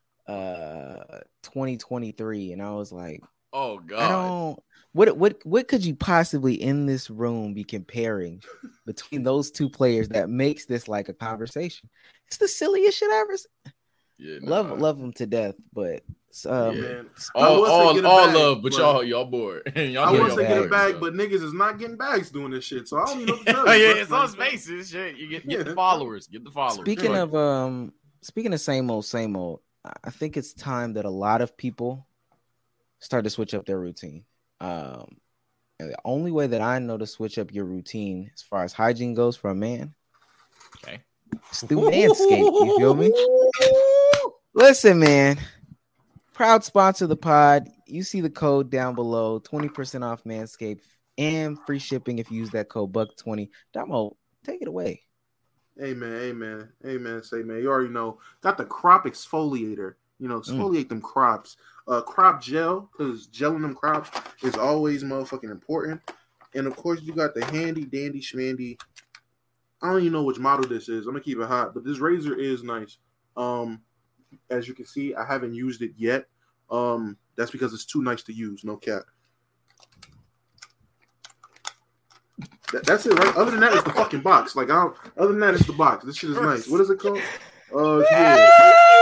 uh, twenty twenty-three, and I was like, Oh I God, don't. What what what could you possibly in this room be comparing between those two players that makes this like a conversation? It's the silliest shit ever. seen. yeah, nah. Love love them to death, but um, Yeah. Man, I all, would say all, get a all bag, love, but but- y'all, y'all bored. y'all I know want y'all to say get a bored, bag, so. but niggas is not getting bags doing this shit. So I don't even know what to tell Oh you. yeah, bro. it's on Like, spaces. Shit, you get, get Yeah. the followers, get the followers. Speaking Like, of um, speaking of same old, same old, I think it's time that a lot of people start to switch up their routine. Um, and the only way that I know to switch up your routine as far as hygiene goes for a man okay, is through Manscaped. You feel me? Listen, man. Proud sponsor of the pod. You see the code down below. twenty percent off Manscaped and free shipping if you use that code buck twenty. Damo, take it away. Amen, amen, amen. Say, man, you already know. Got the crop exfoliator. You know, Mm. exfoliate them crops. Uh, crop gel, because gelling them crops is always motherfucking important. And of course, you got the handy dandy schmandy. I don't even know which model this is. I'm gonna keep it hot, but this razor is nice. Um, as you can see, I haven't used it yet. Um, that's because it's too nice to use. No cap. That, that's it, right? Other than that, it's the fucking box. Like, I don't. Other than that, it's the box. This shit is nice. What is it called? Uh, yeah.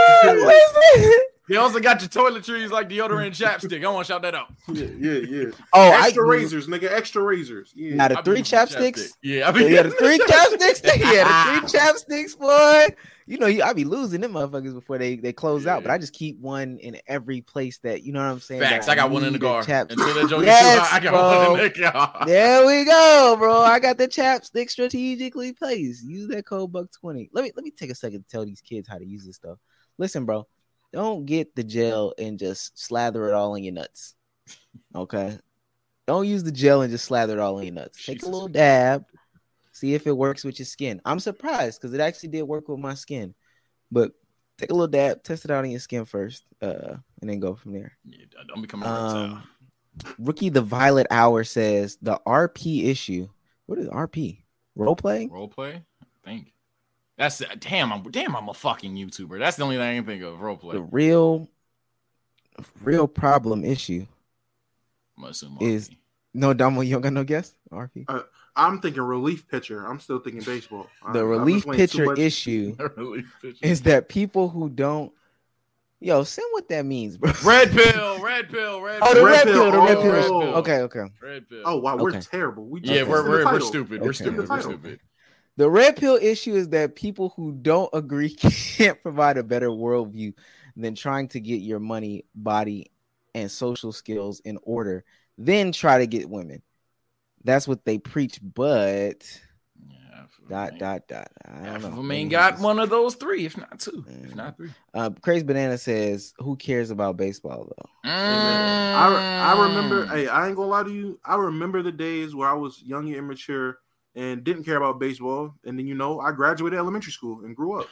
Listen. They also got your toiletries like deodorant and chapstick. I want to shout that out. Yeah, yeah, yeah. Oh, extra I, razors, nigga. Extra razors. Yeah. Now the I be three using chapsticks. chapstick. Yeah, I mean, Yeah, the three chapsticks. Yeah, the three chapsticks, boy. You know, I be losing them motherfuckers before they, they close Yeah. out. But I just keep one in every place that you know what I'm saying. Facts. that I got one in the need a car. chap- Until that joke Yes, gets too hot, I got bro. one in the car. There we go, bro. I got the chapstick strategically placed. Use that code buck twenty. Let me let me take a second to tell these kids how to use this stuff. Listen, bro. Don't get the gel and just slather it all in your nuts. Okay. Don't use the gel and just slather it all in your nuts. Take Jesus. a little dab. See if it works with your skin. I'm surprised because it actually did work with my skin. But take a little dab, test it out on your skin first, uh, and then go from there. Yeah, don't become a Um, reptile. Rookie the Violet Hour says the R P issue. What is R P? Role playing? Role play? I think. That's damn. I'm damn. I'm a fucking YouTuber. That's the only thing I can think of. Role play. The real, real problem issue I'm assuming is- R P. no, Damo, you don't got no guess? R P. I'm thinking relief pitcher. I'm still thinking baseball. I- The I've been relief playing too pitcher much- issue Really picture. is that people who don't, yo, send what that means, bro. Red pill. Red pill. Red. Oh, the pill. red, Red pill, pill, the red oh, pill. red pill. Okay, okay. Red pill. Oh wow, we're Okay. terrible. We yeah, just- we're it's in the we're, we're title. stupid. We're Okay. stupid. We're Title. stupid. The red pill issue is that people who don't agree can't provide a better worldview than trying to get your money, body, and social skills in order, then try to get women. That's what they preach, but Yeah. dot dot dot. I Half don't of know. them Maybe ain't got just- one of those three, if not two, if Mm. not three. Uh, Crazy Banana says, "Who cares about baseball though?" I, I remember. Mm. Hey, I ain't gonna lie to you. I remember the days where I was young and immature and didn't care about baseball. And then you know, I graduated elementary school and grew up.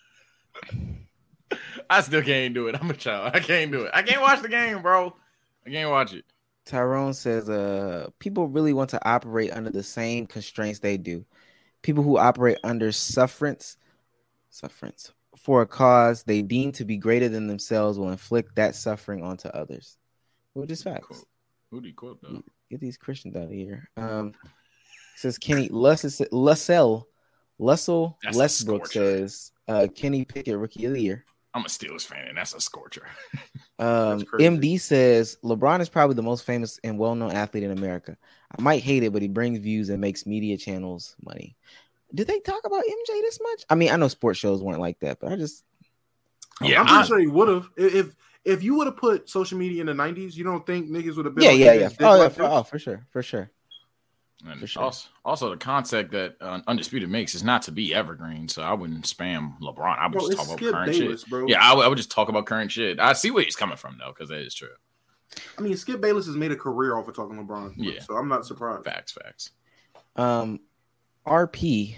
I still can't do it. I'm a child. I can't do it. I can't watch the game, bro. I can't watch it. Tyrone says, "Uh, people really want to operate under the same constraints they do. People who operate under sufferance, sufferance for a cause they deem to be greater than themselves will inflict that suffering onto others." Which is facts. Quote. Who do you quote though? Get these Christians out of here. Um, says Kenny Lussell, Lussell, Lussell That's a Westbrook scorcher. says, uh, Kenny Pickett, Rookie of the Year. I'm a Steelers fan, and that's a scorcher. Um, That's crazy. M D says LeBron is probably the most famous and well-known athlete in America. I might hate it, but he brings views and makes media channels money. Did they talk about M J this much? I mean, I know sports shows weren't like that, but I just Yeah, I'm pretty I- sure he would have. If if you would have put social media in the nineties, you don't think niggas would have been? yeah, on yeah, his yeah. dick Oh, yeah, like for, this? oh, for sure, for sure. And For sure. also, also, the concept that uh, Undisputed makes is not to be evergreen, so I wouldn't spam LeBron. I would Bro, just it's talk about Skip current Bayless, shit. bro. Yeah, I would, I would just talk about current shit. I see where he's coming from though, because that is true. I mean, Skip Bayless has made a career off of talking LeBron. Yeah. So I'm not surprised. Facts, facts. Um, R P,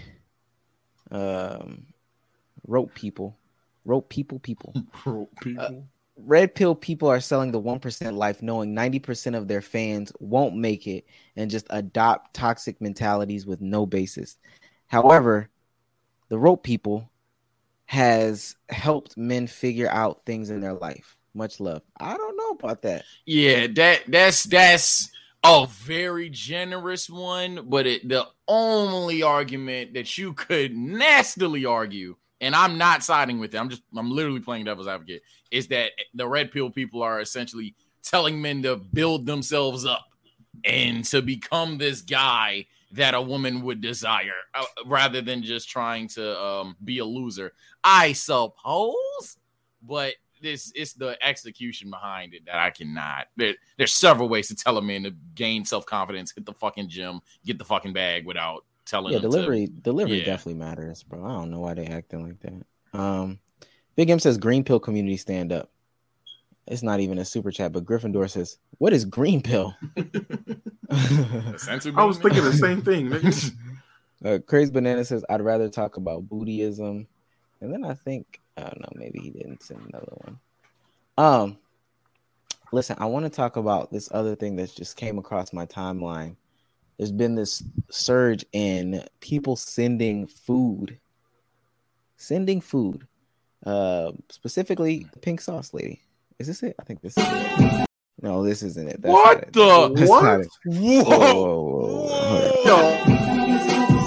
um, wrote people, wrote people, people. People. Red pill people are selling the one percent life, knowing ninety percent of their fans won't make it and just adopt toxic mentalities with no basis. However, the rope people has helped men figure out things in their life. Much love. I don't know about that. Yeah, that that's that's a very generous one, but it, the only argument that you could nastily argue, and I'm not siding with it, I'm just I'm literally playing devil's advocate, is that the red pill people are essentially telling men to build themselves up and to become this guy that a woman would desire, uh, rather than just trying to um, be a loser, I suppose. But this it's the execution behind it that I cannot. There, there's several ways to tell a man to gain self-confidence, hit the fucking gym, get the fucking bag without telling Yeah, them delivery to, delivery yeah. definitely matters, bro. I don't know why they acting like that. Um, Big M says Green Pill community stand up. It's not even a super chat, but Gryffindor says, "What is Green Pill?" The censor I was beam? thinking the same thing, nigga. uh, Crazy Banana says, "I'd rather talk about Buddhism," and then I think I don't know, maybe he didn't send another one. Um, listen, I want to talk about this other thing that just came across my timeline. There's been this surge in people sending food, sending food, uh, specifically the pink sauce lady. Is this it? I think this is it. No, this isn't it. That's What not it. the- That's What? not it. Whoa. Whoa, whoa, whoa, whoa. Hold on. Yo,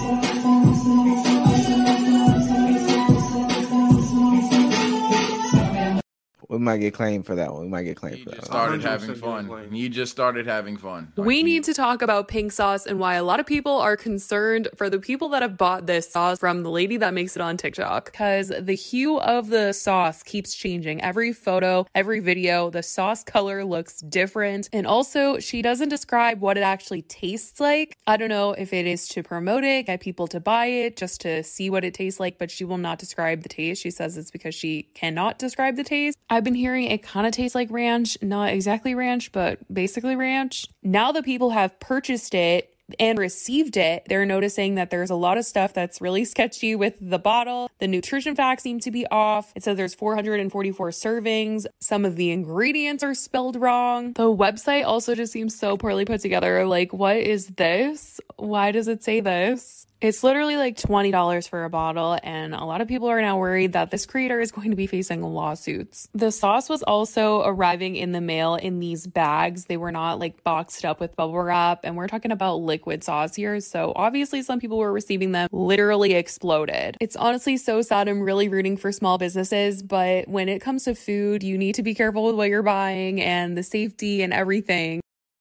We might get claimed for that one. We might get claimed You for that just one. started one hundred having percent fun. getting You just started having fun. We need to talk about pink sauce and why a lot of people are concerned for the people that have bought this sauce from the lady that makes it on TikTok. Because the hue of the sauce keeps changing. Every photo, every video, the sauce color looks different. And also, she doesn't describe what it actually tastes like. I don't know if it is to promote it, get people to buy it, just to see what it tastes like, but she will not describe the taste. She says it's because she cannot describe the taste. I've been hearing it kind of tastes like ranch, not exactly ranch, but basically ranch. Now that people have purchased it and received it, they're noticing that there's a lot of stuff that's really sketchy with the bottle. The nutrition facts seem to be off. It says there's four hundred forty-four servings. Some of the ingredients are spelled wrong. The website also just seems so poorly put together. Like, what is this? Why does it say this? It's literally like twenty dollars for a bottle, and a lot of people are now worried that this creator is going to be facing lawsuits. The sauce was also arriving in the mail in these bags. They were not like boxed up with bubble wrap, and we're talking about liquid sauce here, so obviously some people were receiving them literally exploded. It's honestly so sad. I'm really rooting for small businesses, but when it comes to food, you need to be careful with what you're buying and the safety and everything.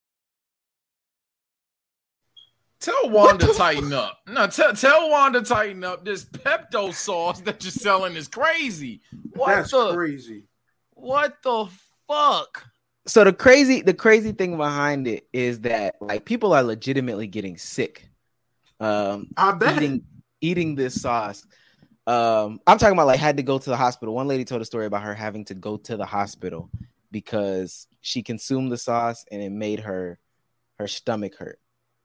Tell Wanda tighten up. No, tell tell Wanda tighten up. This Pepto sauce that you're selling is crazy. What That's the crazy. What the fuck? So the crazy, the crazy thing behind it is that like people are legitimately getting sick. Um, I bet. eating eating this sauce. Um, I'm talking about like had to go to the hospital. One lady told a story about her having to go to the hospital because she consumed the sauce and it made her her stomach hurt.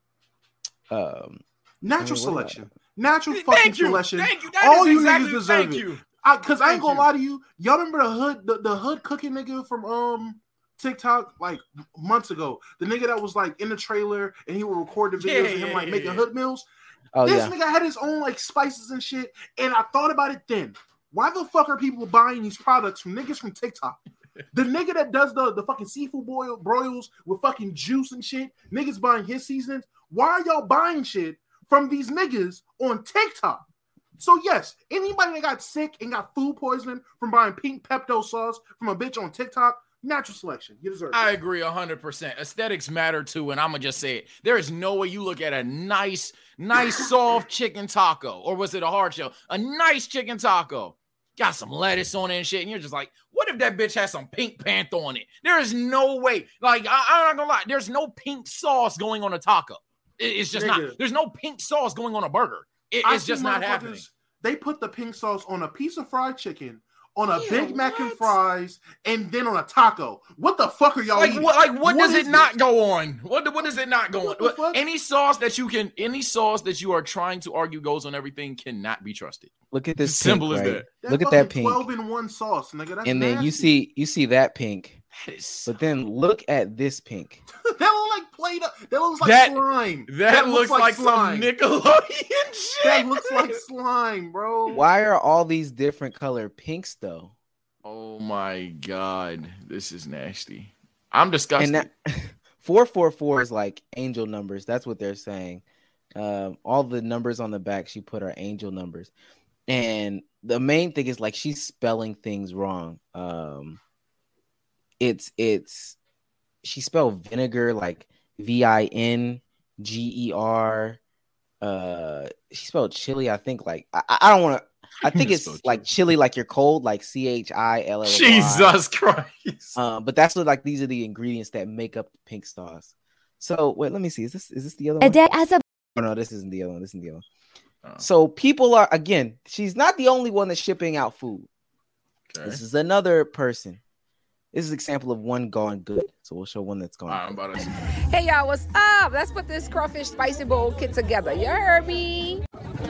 Um, Natural I mean, selection. Natural fucking Thank you. selection. Thank you. That All is you exactly, niggas deserve thank it. you. Because I, I ain't Thank gonna you. lie to you. Y'all remember the hood, the, the hood cooking nigga from um TikTok like months ago? The nigga that was like in the trailer and he would record the videos Yeah, of him yeah, like yeah, making yeah. hood meals. oh this yeah, nigga had his own like spices and shit. And I thought about it then. Why the fuck are people buying these products from niggas from TikTok? The nigga that does the, the fucking seafood boil broils with fucking juice and shit, niggas buying his seasonings. Why are y'all buying shit from these niggas on TikTok? So yes, anybody that got sick and got food poisoning from buying pink Pepto sauce from a bitch on TikTok, natural selection. You deserve it. I agree one hundred percent. Aesthetics matter too, and I'm going to just say it. There is no way you look at a nice, nice soft chicken taco, or was it a hard shell? A nice chicken taco. Got some lettuce on it and shit, and you're just like, what if that bitch has some Pink Panther on it? There is no way. Like, I, I'm not going to lie. There's no pink sauce going on a taco. It, it's just Nigga. not. There's no pink sauce going on a burger. It, I it's see just not motherfuckers, happening. They put the pink sauce on a piece of fried chicken, on a Yeah, Big Mac and what? fries, and then on a taco. What the fuck are y'all Like eating? what? Like what, does is it not this? go on? What? What does it not go What on? the fuck? Any sauce that you can, any sauce that you are trying to argue goes on everything cannot be trusted. look at this. As simple pink, as right? that. That Look at that fucking pink, twelve in one sauce, nigga. That's and then you nasty. see you see that pink, That is but then look at this pink. that look like played up. That looks like That- slime. that, looks, like, slime. some Nickelodeon shit. That looks like slime, bro. Why are all these different color pinks though? Oh my god, this is nasty. I'm disgusted. And that four four four is like angel numbers. That's what they're saying. Um, all the numbers on the back she put are angel numbers, and the main thing is like she's spelling things wrong. Um, it's it's she spelled vinegar like V I N G E R. Uh, she spelled chili. I think like I, I don't want to. I think it's Spelled like chili, like you're cold, like C H I L L Y. Jesus Christ. Um, but that's what like these are the ingredients that make up the pink sauce. So wait, let me see. Is this is this the other A one? day as a Oh no, this isn't the other one. This isn't the other one. Oh. So people are again. She's not the only one that's shipping out food. Okay. This is another person. This is an example of one gone good. So we'll show one that's gone. All right, I'm good. about to. Hey y'all, what's up? Let's put this crawfish spicy bowl kit together. You heard me?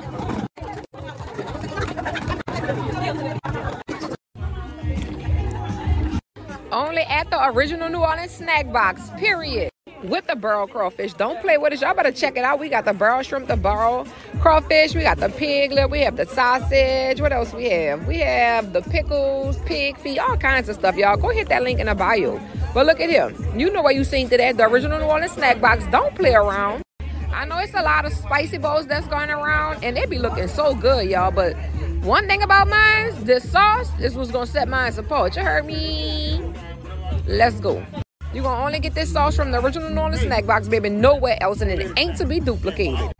Only at the original New Orleans snack box, period. With the burrow crawfish. Don't play with us. Y'all better check it out. We got the burrow shrimp, the burrow crawfish. We got the piglet. We have the sausage. What else we have? We have the pickles, pig feet, all kinds of stuff, y'all. Go hit that link in the bio. But look at him. You know where you seen today. The original New Orleans snack box. Don't play around. I know it's a lot of spicy bowls that's going around, and they be looking so good, y'all, but One thing about mine, this sauce is what's gonna set mine apart. You heard me? Let's go. You're gonna only get this sauce from the original New Orleans snack box, baby, nowhere else, and it ain't to be duplicated.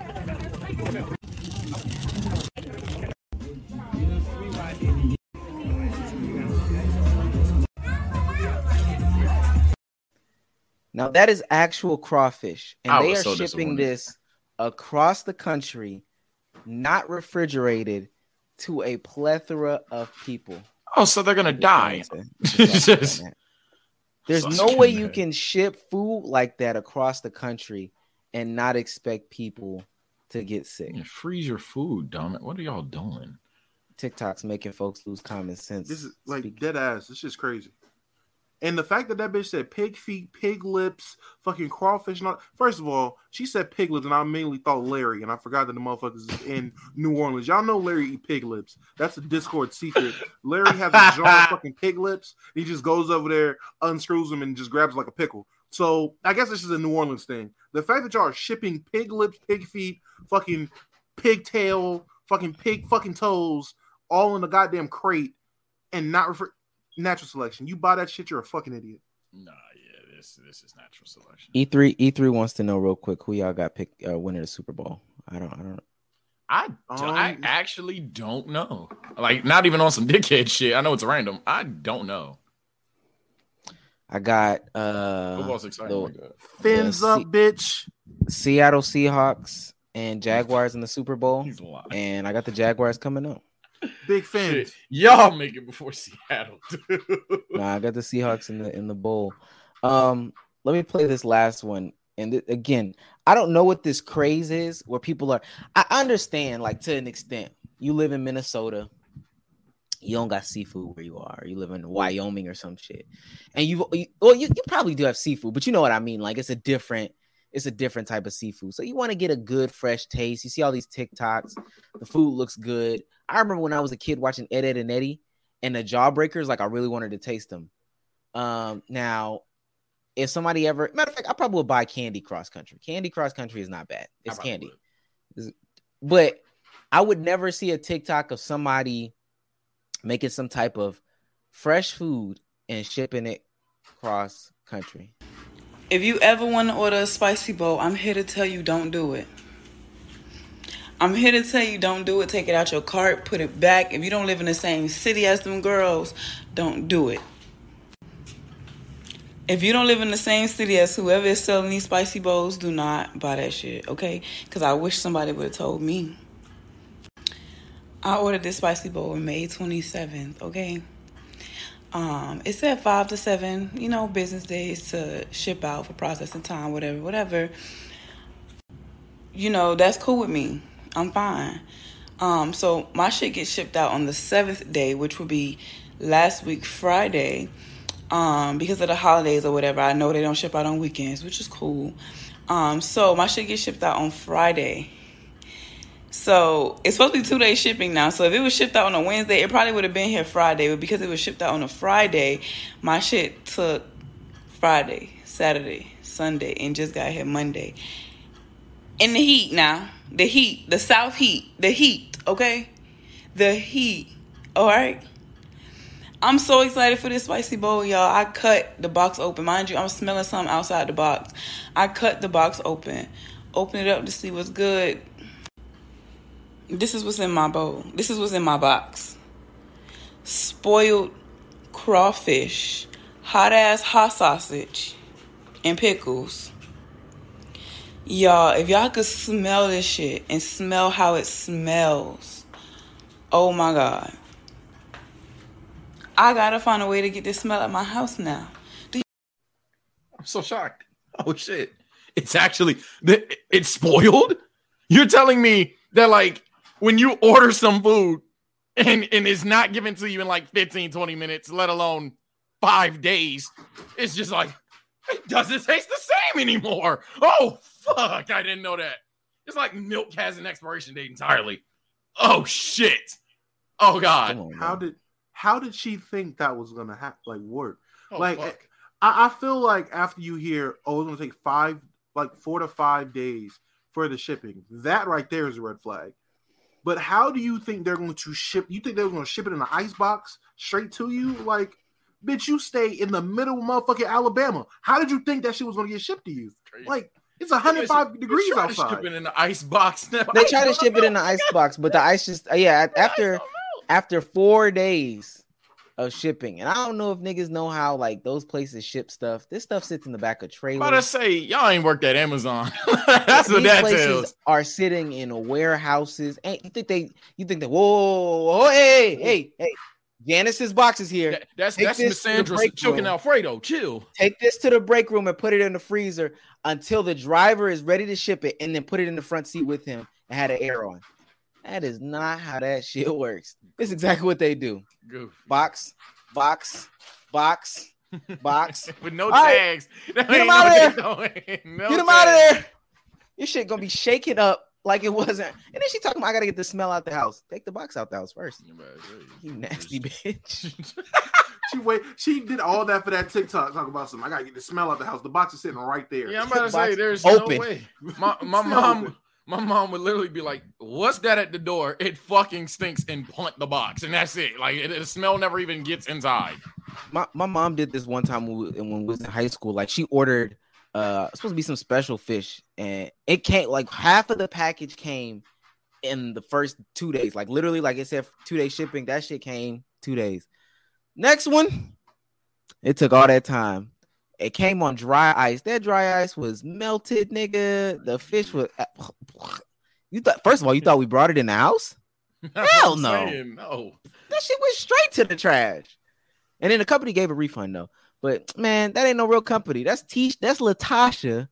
Now that is actual crawfish, and I they was are so shipping disappointed. this across the country, not refrigerated, to a plethora of people. Oh, so they're gonna die. There's Such no way a- you can ship food like that across the country and not expect people to get sick. Yeah, freeze your food, dumb it. What are y'all doing? TikTok's making folks lose common sense. This is like Speak- dead ass. This shit's crazy. And the fact that that bitch said pig feet, pig lips, fucking crawfish, and all. First of all, she said pig lips, and I mainly thought Larry, and I forgot that the motherfuckers is in New Orleans. Y'all know Larry eat pig lips. That's a Discord secret. Larry has a jar of fucking pig lips. He just goes over there, unscrews them, and just grabs like a pickle. So I guess this is a New Orleans thing. The fact that y'all are shipping pig lips, pig feet, fucking pigtail, fucking pig fucking toes, all in a goddamn crate, and not refer. Natural selection. You buy that shit, you're a fucking idiot. Nah, yeah, this this is natural selection. E three E three wants to know real quick who y'all got pick uh, winning the Super Bowl. I don't I don't I, Um, I actually don't know. Like, not even on some dickhead shit. I know it's random. I don't know. I got uh Football's exciting the like that. Fins the up, Se- bitch. Seattle Seahawks and Jaguars in the Super Bowl, He's lying. and I got the Jaguars coming up. Big fins. Shit. Y'all make it before Seattle. Nah, I got the Seahawks in the in the bowl. Um, let me play this last one. And th- again, I don't know what this craze is where people are. I understand, like to an extent. You live in Minnesota, you don't got seafood where you are. You live in Wyoming or some shit, and you, you well, you, you probably do have seafood, but you know what I mean. Like it's a different, it's a different type of seafood. So you want to get a good fresh taste. You see all these TikToks, the food looks good. I remember when I was a kid watching Ed, Ed and Eddie and the Jawbreakers. Like I really wanted to taste them. Um, now, if somebody ever, matter of fact, I probably would buy Candy Cross Country. Candy Cross Country is not bad. It's candy, would. but I would never see a TikTok of somebody making some type of fresh food and shipping it cross country. If you ever want to order a spicy bowl, I'm here to tell you don't do it. I'm here to tell you don't do it. Take it out your cart, put it back. If you don't live in the same city as them girls, don't do it. If you don't live in the same city as whoever is selling these spicy bowls, do not buy that shit, okay? Because I wish somebody would have told me. I ordered this spicy bowl on May twenty-seventh, okay? Um, it said five to seven, you know, business days to ship out for processing time, whatever, whatever. You know, that's cool with me. I'm fine. Um, so my shit gets shipped out on the seventh day, which would be last week Friday. Um, because of the holidays or whatever, I know they don't ship out on weekends, which is cool. Um, so my shit gets shipped out on Friday. So it's supposed to be two day shipping now. So if it was shipped out on a Wednesday, it probably would have been here Friday. But because it was shipped out on a Friday, my shit took Friday, Saturday, Sunday, and just got here Monday. In the heat now. The heat. The South heat. The heat. Okay? The heat. All right? I'm so excited for this spicy bowl, y'all. I cut the box open. Mind you, I'm smelling something outside the box. I cut the box open. Open it up to see what's good. This is what's in my bowl. This is what's in my box. Spoiled crawfish, hot ass hot sausage, and pickles. Y'all, if y'all could smell this shit and smell how it smells, oh my God. I gotta find a way to get this smell at my house now. Do you- I'm so shocked. Oh shit. It's actually it's spoiled? You're telling me that like when you order some food and, and it's not given to you in like fifteen, twenty minutes, let alone five days, it's just like, it doesn't taste the same anymore. Oh, fuck. I didn't know that. It's like milk has an expiration date entirely. Oh, shit. Oh, God. Come on, How man. did how did she think that was gonna ha- like work? Oh, like fuck. I, I feel like after you hear, oh, it's gonna take five, like four to five days for the shipping. That right there is a red flag. But how do you think they're going to ship? You think they're going to ship it in an ice box straight to you? Like, bitch, you stay in the middle of motherfucking Alabama. How did you think that shit was going to get shipped to you? Crazy. Like, it's one hundred five degrees outside. Ship it in the ice box now. They try to ship it in the ice box, but the ice just yeah. After after four days of shipping, and I don't know if niggas know how like those places ship stuff. This stuff sits in the back of trailers. I'm about to say y'all ain't worked at Amazon. That's what that places tells. Are sitting in warehouses. And you think they? You think that? Whoa, whoa, hey, hey, hey! Janice's box is here. That, that's Take that's this Miss to the Sandra's break choking room. Alfredo. Chill. Take this to the break room and put it in the freezer until the driver is ready to ship it, and then put it in the front seat with him and had the air on. That is not how that shit works. It's exactly what they do. Goofy. Box, box, box, box. With no All right. tags. That Get him ain't out of no- there. no Get him tags. out of there. Your shit gonna be shaking up like it wasn't. And then she talking about I gotta get the smell out the house. Take the box out the house first. You nasty bitch. She wait. She did all that for that TikTok. Talk about something. I gotta get the smell out the house. The box is sitting right there. Yeah, I'm about to Box say there's open. no way. My my Still mom open. my mom would literally be like, "What's that at the door? It fucking stinks," and punt the box, and that's it. Like it, the smell never even gets inside. My my mom did this one time when we, when we was in high school. Like she ordered uh supposed to be some special fish, and it came like half of the package came in the first two days. Like literally, like it said two day shipping. That shit came two days. Next one, it took all that time. It came on dry ice. That dry ice was melted, nigga. The fish was. You thought first of all, you thought we brought it in the house? That's Hell what I'm no. saying, no. That shit went straight to the trash. And then the company gave a refund though. But man, that ain't no real company. That's T. That's Latasha.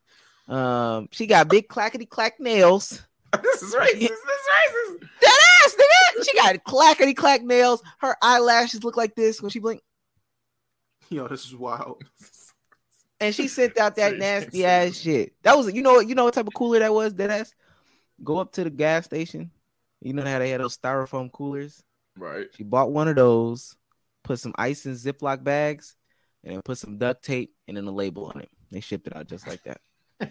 Um, she got big clackety clack nails. This is racist. This is racist. That ass, nigga. She got clackety clack nails. Her eyelashes look like this when she blink. Yo, this is wild. And she sent out that nasty ass shit. That was, you know, you know what type of cooler that was. That ass. Go up to the gas station. You know how they had those styrofoam coolers. Right. She bought one of those, put some ice in Ziploc bags, and then put some duct tape and then a label on it. They shipped it out just like that.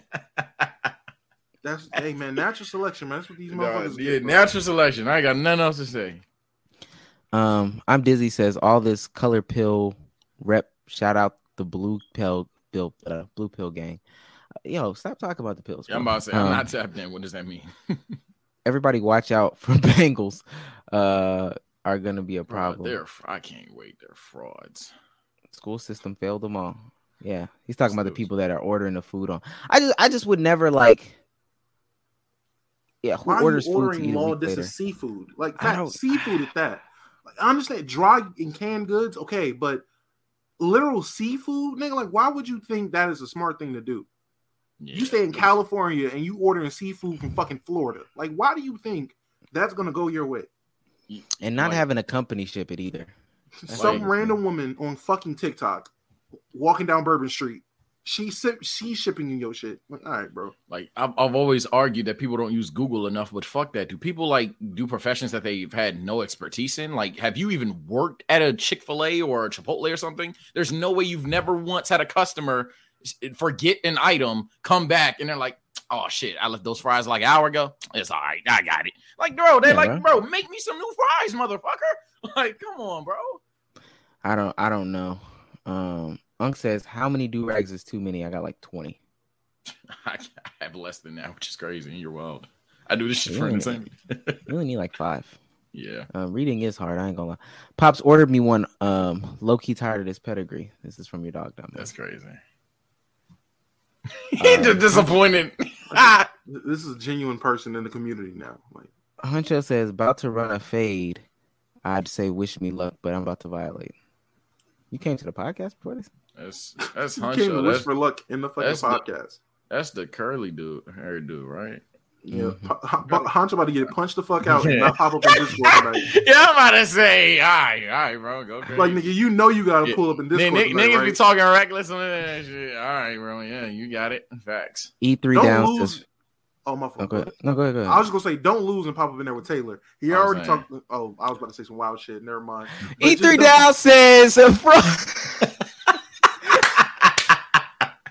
That's hey man, natural selection, man. That's what these No, motherfuckers yeah, get, bro. natural selection. I ain't got nothing else to say. Um, I'm Dizzy says all this color pill rep. Shout out the blue pill, bill, uh, blue pill gang. Uh, yo, stop talking about the pills. Yeah, I'm bro. about to say I'm Um, not tapped in. What does that mean? Everybody, watch out for Bengals. Uh, are gonna be a Bro, problem. they're I can't wait. They're frauds. School system failed them all. Yeah, he's talking about the people that are ordering the food on. I just, I just would never like. Yeah, who Why orders are you food to ordering eat a long week later? distance seafood? Like I that don't- seafood at that. Like, I understand dry and canned goods, okay, but literal seafood, nigga, like why would you think that is a smart thing to do? Yeah. You stay in California and you ordering seafood from fucking Florida. Like, why do you think that's gonna go your way? And not Like- having a company ship it either. Some Like- random woman on fucking TikTok walking down Bourbon Street. She sip, she's shipping you your shit. Like, all right, bro. Like I've, I've always argued that people don't use Google enough, but fuck that. Do people like do professions that they've had no expertise in? Like, have you even worked at a Chick-fil-A or a Chipotle or something? There's no way you've never once had a customer forget an item, come back, and they're like, "Oh shit, I left those fries like an hour ago. It's all right, I got it." Like, bro, they're Yeah, like, right. bro, make me some new fries, motherfucker. Like, come on, bro. I don't, I don't know. Um, Unc says, how many do-rags is too many? I got like twenty. I have less than that, which is crazy. You're wild. I do this shit You for only- insane. You only need like five. Yeah. Uh, reading is hard. I ain't gonna lie. Pops ordered me one. Um, low key tired of this pedigree. This is from your dog, Dumbo. That's crazy. He's just disappointed. Ah. This is a genuine person in the community now. Like, Huncho says, about to run a fade. I'd say wish me luck, but I'm about to violate. You came to the podcast before this? That's that's you came to Huncho. wish That's, for luck in the fucking that's the- podcast. that's the curly dude, hair dude, right? Yeah, Mhm. H- H- Hunch about to get punched the fuck out and not pop up in Discord tonight. Yeah, I'm about to say, all right, all right, bro, go crazy. Like, nigga, you know you gotta Yeah. pull up in N- Discord n- tonight, niggas right? be talking reckless on that shit. All right, bro, yeah, you got it. Facts. E three Don't down lose. says, Oh, my no, fault. go ahead. No, go ahead, go ahead. I was just gonna say, don't lose and pop up in there with Taylor. He I was already saying. talked. Oh, I was about to say some wild shit. Never mind. But E three just don't- down says, uh, bro.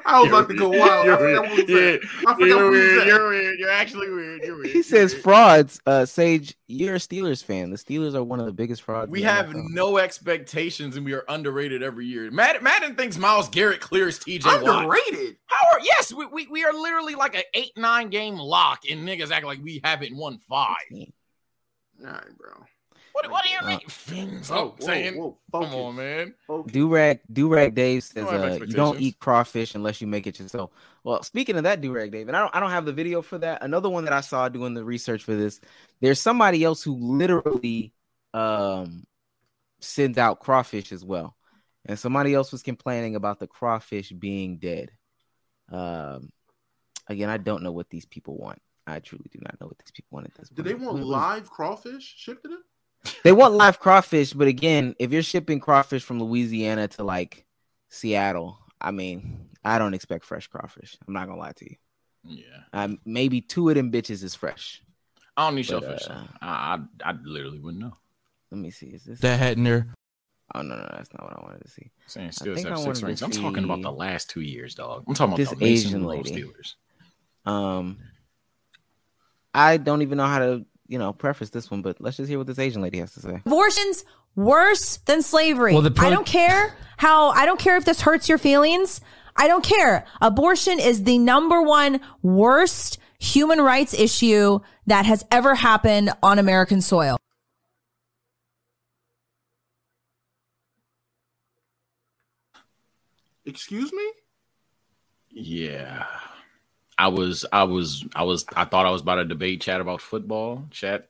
I was about to go wild. You're I weird. forgot what we Yeah, said. I forgot you're what we weird. said. You're weird. You're actually weird. You're weird. He says frauds. Uh, Sage, you're a Steelers fan. The Steelers are one of the biggest frauds. We in the have N F L. no expectations, and we are underrated every year. Madden, Madden thinks Myles Garrett clears T J Watt. Underrated. How are yes, we, we we are literally like an eight nine game lock, and niggas act like we haven't won five. All right, bro. What, what do you Uh, mean? Things Whoa, I'm saying. whoa, Come focus. on, man. Focus. Durag Durag Dave says Don't have uh, you don't expectations. eat crawfish unless you make it yourself. Well, speaking of that, Durag Dave, and I don't I don't have the video for that. Another one that I saw doing the research for this, there's somebody else who literally um sends out crawfish as well. And somebody else was complaining about the crawfish being dead. Um again, I don't know what these people want. I truly do not know what these people want at this Do point. they want live crawfish shipped to them? They want live crawfish, but again, if you're shipping crawfish from Louisiana to like Seattle, I mean, I don't expect fresh crawfish. I'm not gonna lie to you. Yeah, Um, maybe two of them bitches is fresh. I don't need But, shellfish. uh, I, I I literally wouldn't know. Let me see. Is this? The Hedner. Oh no, no, that's not what I wanted to see. Saying I Steelers think have I six wanted to rings. I'm talking about see the last two years, dog. I'm talking about this the Mason Asian Rudolph lady. Steelers. Um, I don't even know how to, you know, preface this one, but let's just hear what this Asian lady has to say. Abortion's worse than slavery. Well, the pro- I don't care how, I don't care if this hurts your feelings. I don't care. Abortion is the number one worst human rights issue that has ever happened on American soil. Excuse me? Yeah. I was, I was, I was, I thought I was about to debate chat about football. Chat.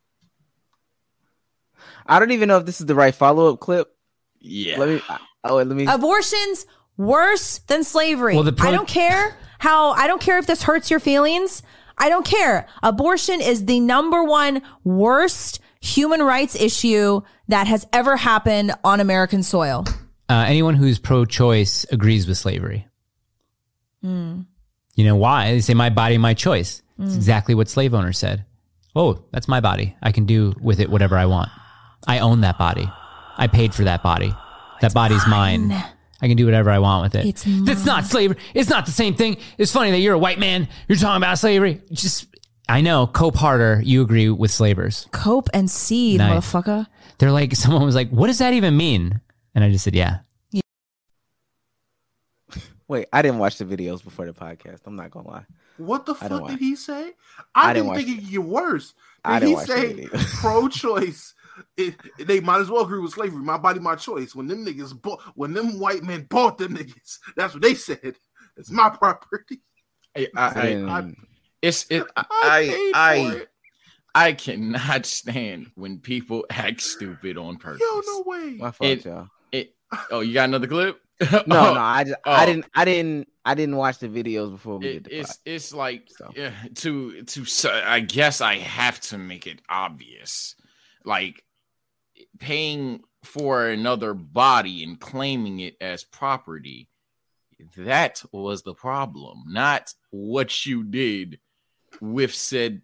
I don't even know if this is the right follow up clip. Yeah. Let me. Oh, let me. Abortion's worse than slavery. Well, the pro- I don't care how, I don't care if this hurts your feelings. I don't care. Abortion is the number one worst human rights issue that has ever happened on American soil. Uh, anyone who's pro-choice agrees with slavery. Mm. You know why? They say my body, my choice. It's Mm. exactly what slave owners said. Oh, that's my body. I can do with it whatever I want. I own that body. I paid for that body. That body's mine. I can do whatever I want with it. It's That's not slavery. It's not the same thing. It's funny that you're a white man. You're talking about slavery. Just, I know. Cope harder. You agree with slavers. Cope and seed, Nice. motherfucker. They're like, someone was like, what does that even mean? And I just said, yeah. Wait, I didn't watch the videos before the podcast. I'm not gonna lie. What the I fuck don't did watch- he say? I, I didn't didn't watch think it could get worse. I Did didn't he watch the say video. pro-choice? It, they might as well agree with slavery. My body, my choice. When them niggas bought, when them white men bought them niggas, that's what they said. It's my property. I, I, I, Didn't- it's it. I I paid I for I, it. I cannot stand when people act stupid on purpose. Yo, no way. My fault, It- y'all. It. Oh, you got another clip? No, no, I just, I Oh. didn't, I didn't, I didn't watch the videos before we did It, the it's podcast. it's like So. yeah, to to so I guess I have to make it obvious, like paying for another body and claiming it as property. That was the problem, not what you did with said.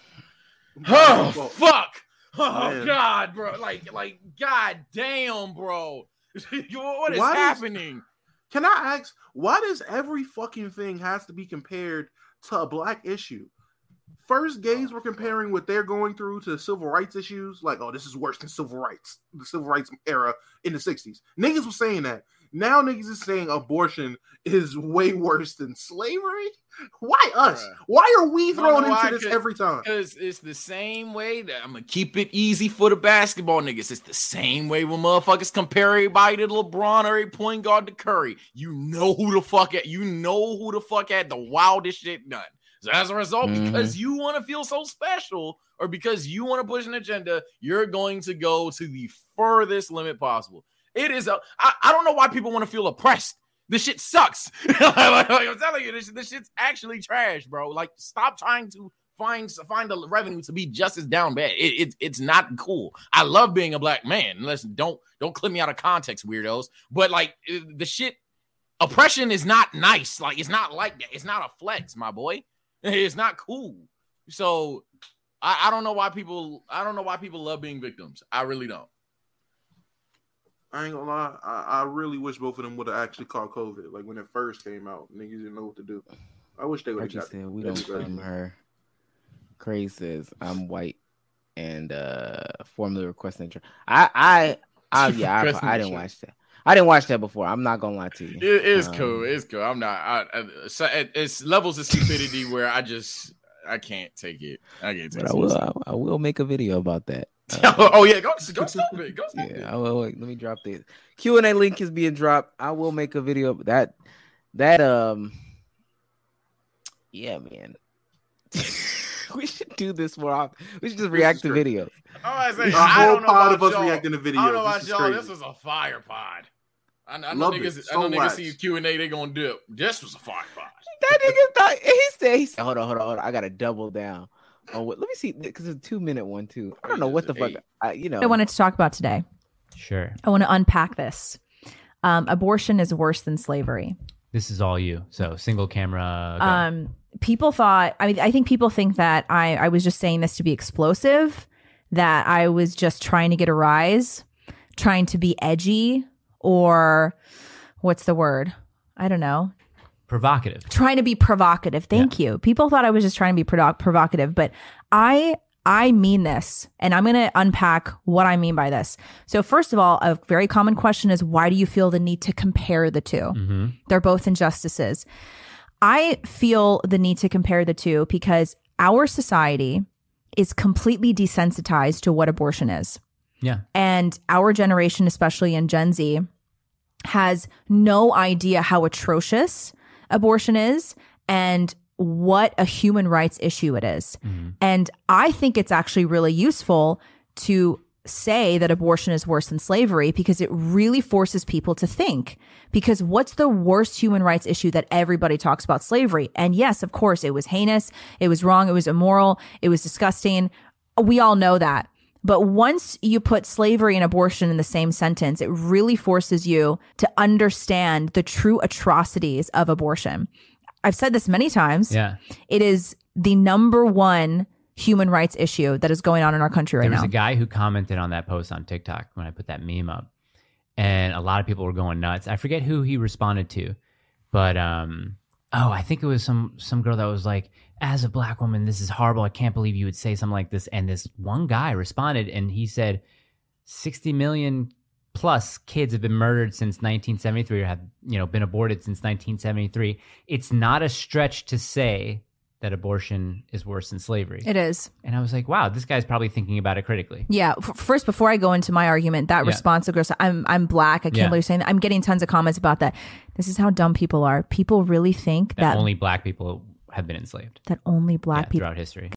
Oh Well, fuck! Oh man. god, bro! Like like god damn, bro! What is Why does- happening? Can I ask, why does every fucking thing has to be compared to a black issue? First, gays were comparing what they're going through to civil rights issues, like, oh, this is worse than civil rights, the civil rights era in the sixties. Niggas was saying that. Now niggas is saying abortion is way worse than slavery. Why us? Bruh. Why are we No, thrown no, into I this could- every time? Because it's the same way that I'm gonna keep it easy for the basketball niggas. It's the same way when motherfuckers compare everybody to LeBron or a point guard to Curry. You know who the fuck at you know who the fuck had the wildest shit done. So as a result, Mhm. because you want to feel so special or because you want to push an agenda, you're going to go to the furthest limit possible. It is a I, I don't know why people want to feel oppressed. This shit sucks. like, like, I'm telling you, this, this shit's actually trash, bro. Like, stop trying to find find the revenue to be just as down bad. It, it it's not cool. I love being a black man. Listen, don't don't clip me out of context, weirdos. But like the shit, oppression is not nice. Like it's not like that. It's not a flex, my boy. It's not cool. So I, I don't know why people. I don't know why people love being victims. I really don't. I ain't gonna lie. I, I really wish both of them would have actually caught COVID. Like when it first came out, niggas didn't know what to do. I wish they would have got said, it. we That'd don't be better. blame her. Craig says, I'm white and uh formally requesting. Tra- I, I, I, yeah, I, I didn't watch that. I didn't watch that before. I'm not gonna lie to you. It is um, cool. It's cool. I'm not. I, I, so it, it's levels of stupidity where I just I can't take it. I can't take But it. I will. I, I will make a video about that. Uh, oh yeah, go go stop it. Go stop yeah, it. I will. Wait, let me drop the Q and A link is being dropped. I will make a video that that um. Yeah, man. We should do this more often. We should just react to videos. Oh, I say, A I whole don't know pod about of us y'all. reacting to I don't know videos. about This is y'all. crazy. This was a fire pod. I, I know Love it. niggas. So I know niggas wax. see Q and A. They gonna do it. This was a fire pod. That nigga thought he said, he said, hold on, hold on, hold on. I gotta double down. Oh, what, let me see, because it's a two minute one too. I don't know what the fuck. I, you know, I wanted to talk about today. Sure. I want to unpack this. Um, abortion is worse than slavery. This is all you. So single camera. go. Um, people thought, I mean, I think people think that I, I was just saying this to be explosive, that I was just trying to get a rise, trying to be edgy, or what's the word? I don't know. Provocative. Trying to be provocative. Thank you. People thought I was just trying to be provo- provocative, but I I mean this, and I'm going to unpack what I mean by this. So first of all, a very common question is, why do you feel the need to compare the two? Mm-hmm. They're both injustices. I feel the need to compare the two because our society is completely desensitized to what abortion is. Yeah. And our generation, especially in Gen Z, has no idea how atrocious abortion is and what a human rights issue it is. Mm-hmm. And I think it's actually really useful to say that abortion is worse than slavery because it really forces people to think. Because what's the worst human rights issue that everybody talks about? Slavery. And yes, of course, it was heinous, it was wrong, it was immoral, it was disgusting. We all know that. But once you put slavery and abortion in the same sentence, it really forces you to understand the true atrocities of abortion. I've said this many times. Yeah. It is the number one human rights issue that is going on in our country right there was now. a guy who commented on that post on TikTok when I put that meme up, and a lot of people were going nuts. I forget who he responded to, but um, oh, I think it was some some girl that was like, "As a black woman, this is horrible. I can't believe you would say something like this." And this one guy responded, and he said, sixty million plus kids have been murdered since nineteen seventy-three, or have, you know, been aborted since nineteen seventy-three. It's not a stretch to say that abortion is worse than slavery. It is. And I was like, wow, this guy's probably thinking about it critically. Yeah. F- first, before I go into my argument, that Yeah. response of girls, I'm I'm black. I can't Yeah. believe you're saying that. I'm getting tons of comments about that. This is how dumb people are. People really think That, that only black people have been enslaved. that only black Yeah, people. throughout history.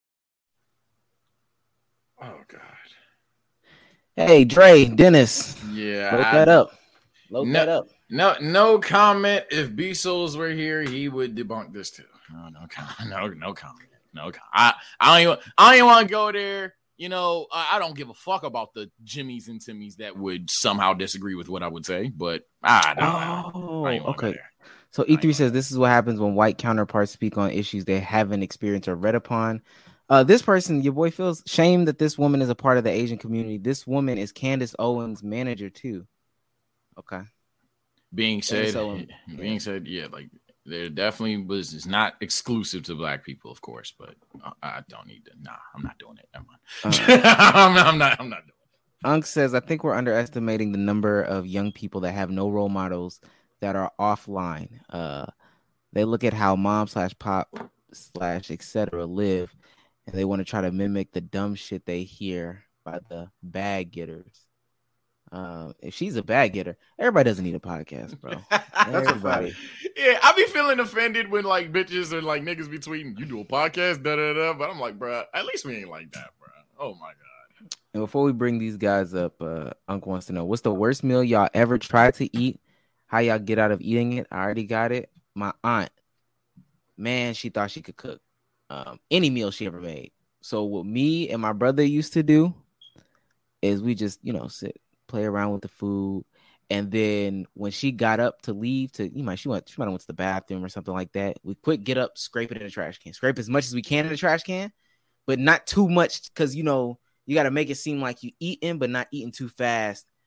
Oh God. Hey, Dre, Dennis. Yeah. Load I- that up. Load no, that up. No, no comment. If B Souls were here, he would debunk this too. No, no, com- no, no comment. No comment. I, I don't even. I don't even want to go there. You know, I, I don't give a fuck about the Jimmys and Timmys that would somehow disagree with what I would say. But I don't. Oh, I ain't wanna go okay. there. So E three says this is what happens when white counterparts speak on issues they haven't experienced or read upon. Uh, this person, your boy feels shame that this woman is a part of the Asian community. This woman is Candace Owens' manager too. Okay. Being said, so- being said, yeah, like there definitely was. It's not exclusive to black people, of course, but I, I don't need to. Nah, I'm not doing it. Never mind. I'm, not, I'm not. I'm not doing it. Unc says, I think we're underestimating the number of young people that have no role models that are offline. Uh, they look at how mom slash pop slash et cetera live, and they want to try to mimic the dumb shit they hear by the bag getters. Uh, if she's a bag getter, everybody doesn't need a podcast, bro. Everybody. Yeah, I be feeling offended when like bitches or like niggas be tweeting, "You do a podcast, da da da." But I'm like, bro, at least we ain't like that, bro. Oh my god. And before we bring these guys up, uh, Unc wants to know, what's the worst meal y'all ever tried to eat? How y'all get out of eating it? I already got it. My aunt, man, she thought she could cook um, any meal she ever made. So what me and my brother used to do is we just, you know, sit, play around with the food. And then when she got up to leave to, you might, she went, she might have went to the bathroom or something like that. We quick get up, scrape it in the trash can, scrape as much as we can in the trash can, but not too much. Cause you know, you got to make it seem like you eating, but not eating too fast.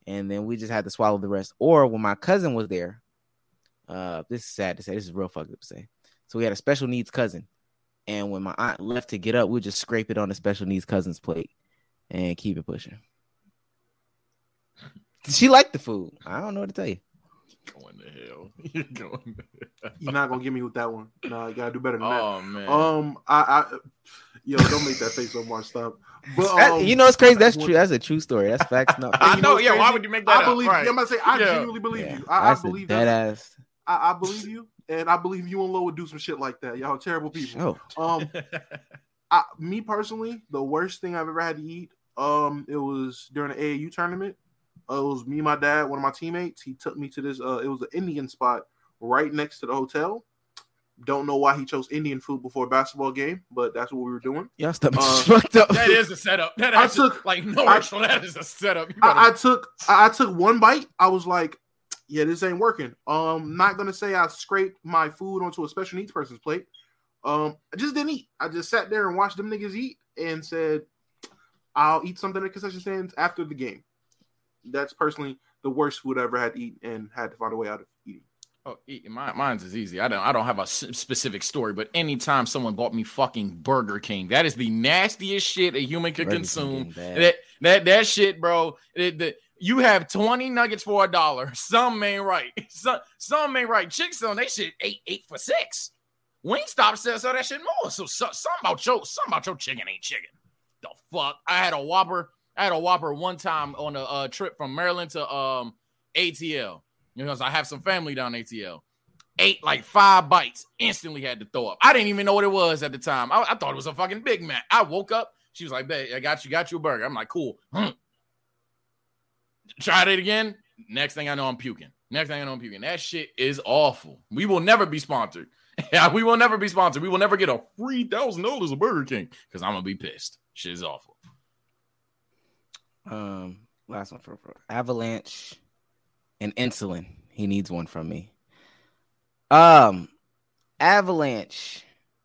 and then we just had to swallow the rest. Or when my cousin was there, uh, this is sad to say. This is real fucked up to say. So we had a special needs cousin, and when my aunt left to get up, we just scrape it on the special needs cousin's plate and keep it pushing. She liked the food. I don't know what to tell you. Going to hell. You're going to hell. You're not gonna get me with that one. No, you gotta do better than that. Oh man. Um, I, I, yo, don't make that face no more. Stop. But um, That- you know it's crazy. That's true. That's a true story. That's facts. No, I you know. what's Yeah. Why crazy? would you make that I up? believe. Right. Yeah, I'm gonna say I Yeah. genuinely believe Yeah, you. I, I that's a believe dead that. ass. I, I believe you, and I believe you and Lo would do some shit like that. Y'all are terrible people. Oh, Um, I, me personally, the worst thing I've ever had to eat, um, it was during the A A U tournament. Uh, it was me, my dad, one of my teammates. He took me to this. Uh, it was an Indian spot right next to the hotel. Don't know why he chose Indian food before a basketball game, but that's what we were doing. y'all stuff Uh, is fucked up. That is a setup. That I is took- like no I- actual. That is a setup. You better- I, I took I, I took one bite. I was like, yeah, this ain't working. Um, not gonna say I scraped my food onto a special needs person's plate. Um, I just didn't eat. I just sat there and watched them niggas eat and said, I'll eat something at concession stands after the game. That's personally the worst food I ever had to eat and had to find a way out of eating. Oh, eat- mine, mine's is easy. I don't. I don't have a s- specific story, but anytime someone bought me fucking Burger King, that is the nastiest shit a human could Burger King consume. getting bad. That that that shit, bro. It, the, you have twenty nuggets for a dollar. Some ain't right. Some some ain't right. Chicks on they shit eight eight for six. Wingstop says so that shit more. So, so something about your something about your chicken ain't chicken. The fuck? I had a Whopper. I had a Whopper one time on a uh, trip from Maryland to um A T L. You know, 'cause I have some family down A T L. Ate like five bites, instantly had to throw up. I didn't even know what it was at the time. I, I thought it was a fucking Big Mac. I woke up. She was like, "Babe, I got you, got you a burger." I'm like, "Cool." Hmm. Tried it again. Next thing I know, I'm puking. Next thing I know, I'm puking. That shit is awful. We will never be sponsored. Yeah, we will never be sponsored. We will never get a free thousand dollars of Burger King because I'm gonna be pissed. Shit is awful. Um, last one for, for Avalanche and insulin. He needs one from me. Um, Avalanche.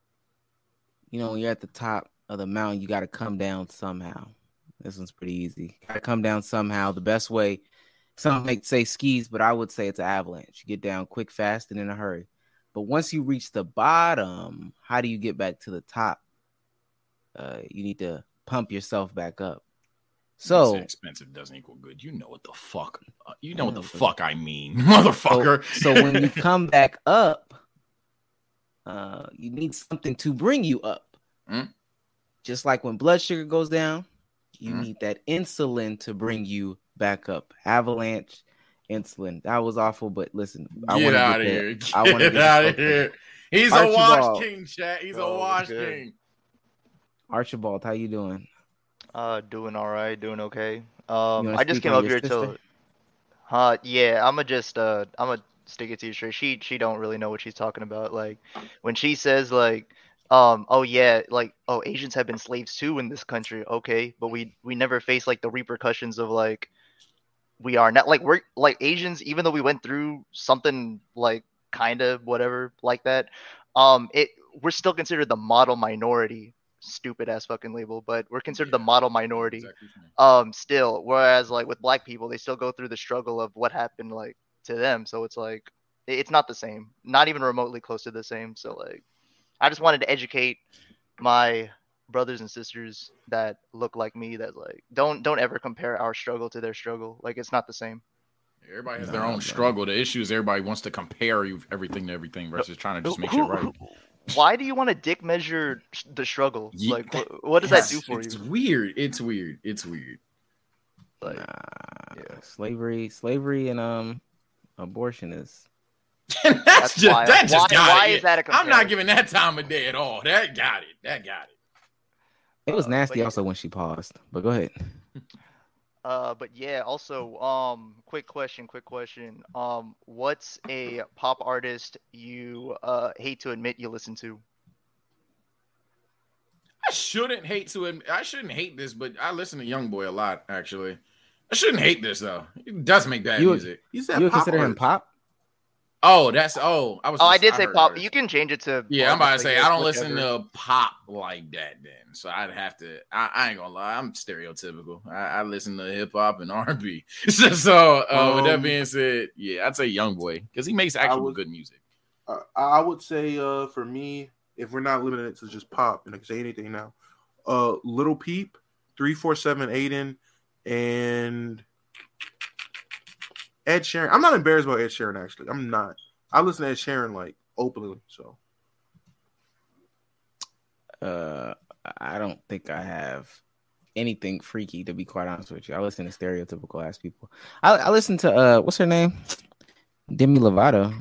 You know, when you're at the top of the mountain, you got to come down somehow. This one's pretty easy. Got to come down somehow. The best way. Some might say skis, but I would say it's an avalanche. You get down quick, fast, and in a hurry. But once you reach the bottom, how do you get back to the top? Uh, you need to pump yourself back up. So expensive doesn't equal good. You know what the fuck? Uh, you know what the fuck I mean, motherfucker. So, so when you come back up, uh, you need something to bring you up. Mm. Just like when blood sugar goes down, you Mm. need that insulin to bring you back up. Avalanche, insulin. That was awful, but listen, I want Get to out get of there. here. I want to Get get out of here. He's a Archibald. wash king, chat. He's a Oh, wash good. king. Archibald, how you doing? Uh, doing all right, doing okay. You Um, wanna I just speak came on up your here sister? to, uh, yeah, I'm gonna just, uh, I'm gonna stick it to you straight. She, she don't really know what she's talking about. Like, when she says like, um, oh yeah, like, oh, Asians have been slaves too in this country. Okay, but we, we never face like the repercussions of like, we are not like we're like Asians, even though we went through something like kind of whatever like that. Um, it we're still considered the model minority. Stupid ass fucking label, but we're considered the model minority. Exactly. Um, still, whereas like with black people, they still go through the struggle of what happened like to them. So it's like it- it's not the same, not even remotely close to the same. So like, I just wanted to educate my brothers and sisters that look like me that like don't don't ever compare our struggle to their struggle. Like it's not the same. Everybody has No, their own no. struggle. The issue is everybody wants to compare you everything to everything versus trying to just make Who- it right. who- Why do you want to dick measure sh- the struggle? Ye- Like, wh- what does Yes, that do for it's you? weird. It's weird. It's weird. Like, Nah, slavery, slavery, and um, abortion is. That's, That's just wild. that just Why- got why it. is that a I'm not comparison? giving that time of day at all. That got it. That got it. It was Uh, nasty but- also when she paused. But go ahead. Uh, but yeah, also, um, quick question, quick question. Um, what's a pop artist you uh hate to admit you listen to? I shouldn't hate to admit, I shouldn't hate this, but I listen to YoungBoy a lot, actually. I shouldn't hate this though. He does make bad You- music. He said You would pop consider him artist. pop? Oh, that's oh. I was. Oh, just, I did say heard pop. hers. You can change it to. Yeah, I'm about to say I don't whichever. listen to pop like that. Then, so I'd have to. I, I ain't gonna lie. I'm stereotypical. I, I listen to hip hop and R and B. so, so uh, with that Um, being said, yeah, I'd say YoungBoy because he makes actual would- good music. Uh, I would say uh, for me, if we're not limiting it to just pop, and I can say anything now, uh, Little Peep, three four seven Aiden, and Ed Sheeran. I'm not embarrassed about Ed Sheeran, actually. I'm not. I listen to Ed Sheeran like openly. So Uh, I don't think I have anything freaky, to be quite honest with you. I listen to stereotypical ass people. I, I listen to uh, what's her name, Demi Lovato,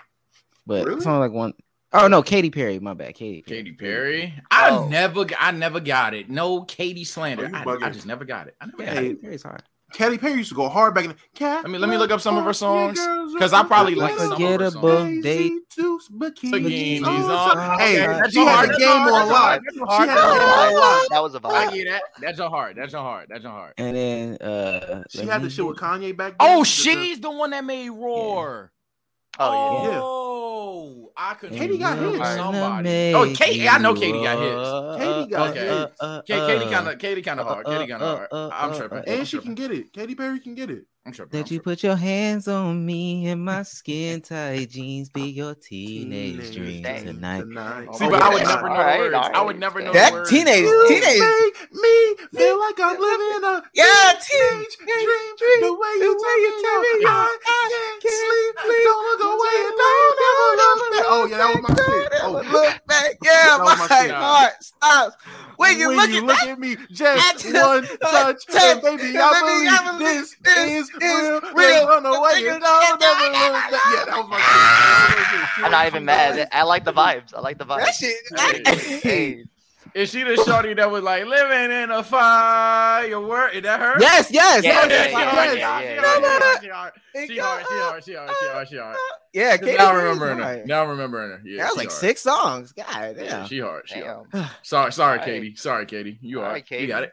but Really? it's only like one. Oh no, Katy Perry. My bad, Katy. Katy Perry. I Oh. never, I never got it. No Katy slander. Oh, you I, bugging. I just never got it. I never Yeah, got it. Katy Perry's hard. Katy Perry used to go hard back in the cat. Let me- let me look up some of her songs, 'cause I probably like some of her Unforgettable songs. Day. Bikinis Bikinis on. Hey, Okay, she had that's the game hard, on that's lock. hard, She that's hard, had that's the game hard. on lock. That was a I vibe. get that. That's your heart. That's your heart. That's your heart. And then uh, She let had me the shit with get- Kanye back then. Oh, The- the- she's the one that made Roar. Oh yeah. Yeah. Oh, I could. Katy got remember hits. Somebody. Oh, Katy. I know Katy got hits. Katy got Okay. hits. Ka- Katy kind of, Katy kind of hard. Katy kind of hard. I'm tripping. And I'm she tripping. can get it. Katy Perry can get it. I'm tripping. I'm That you tripping. put your hands on me and my skin tight jeans be your teenage Teenage dream dream tonight. Tonight. See, but I would never know Alright, the words. I alright. would never know That the words. teenage, You teenage. make me feel like I'm living a Yeah, teenage dream. The way you tell me, I can't sleep. Don't look away and don't ever look back. Oh yeah, that was my shit. Oh, Look back, yeah, That was my my shit. heart stops. When you when look you at look that, at me, just I just- one uh, touch, touch, and baby, and I baby, I believe believe this this is is real. real. Real, run away and don't ever look back. Yeah, that was my shit. That was my shit. I'm not even mad. I like the vibes. I like the vibes. that shit. Hey, Is she the shorty that was like living in a firework? Is that her? Yes, yes, Yeah, Oh, yes, yeah, yeah, she yeah, hard, yeah, she hard, yeah, she yeah, hard, yeah. she hard, she hard, she hard, she hard, she hard, she hard. yeah. Katy Now I'm Perry's remembering her. hard. Now I'm remembering her. Yeah, That was she like hard. six songs. God Yeah, damn. she hard. She hard. damn. Sorry, sorry, All right. Katie. Sorry, Katie. You All are. right, You Katie. got it.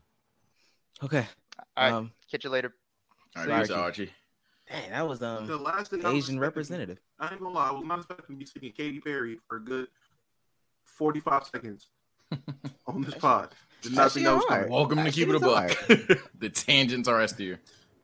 Okay. All right. Um, Catch you later. All right, Sorry, you Archie. dang, that was The um last thing I was Asian expecting- representative. I ain't gonna lie, I was not expecting to be singing Katy Perry for a good forty-five seconds on this pod. Did not That think shit that was hard. coming. Welcome to That Keep shit It a is Buck. The tangents are S tier.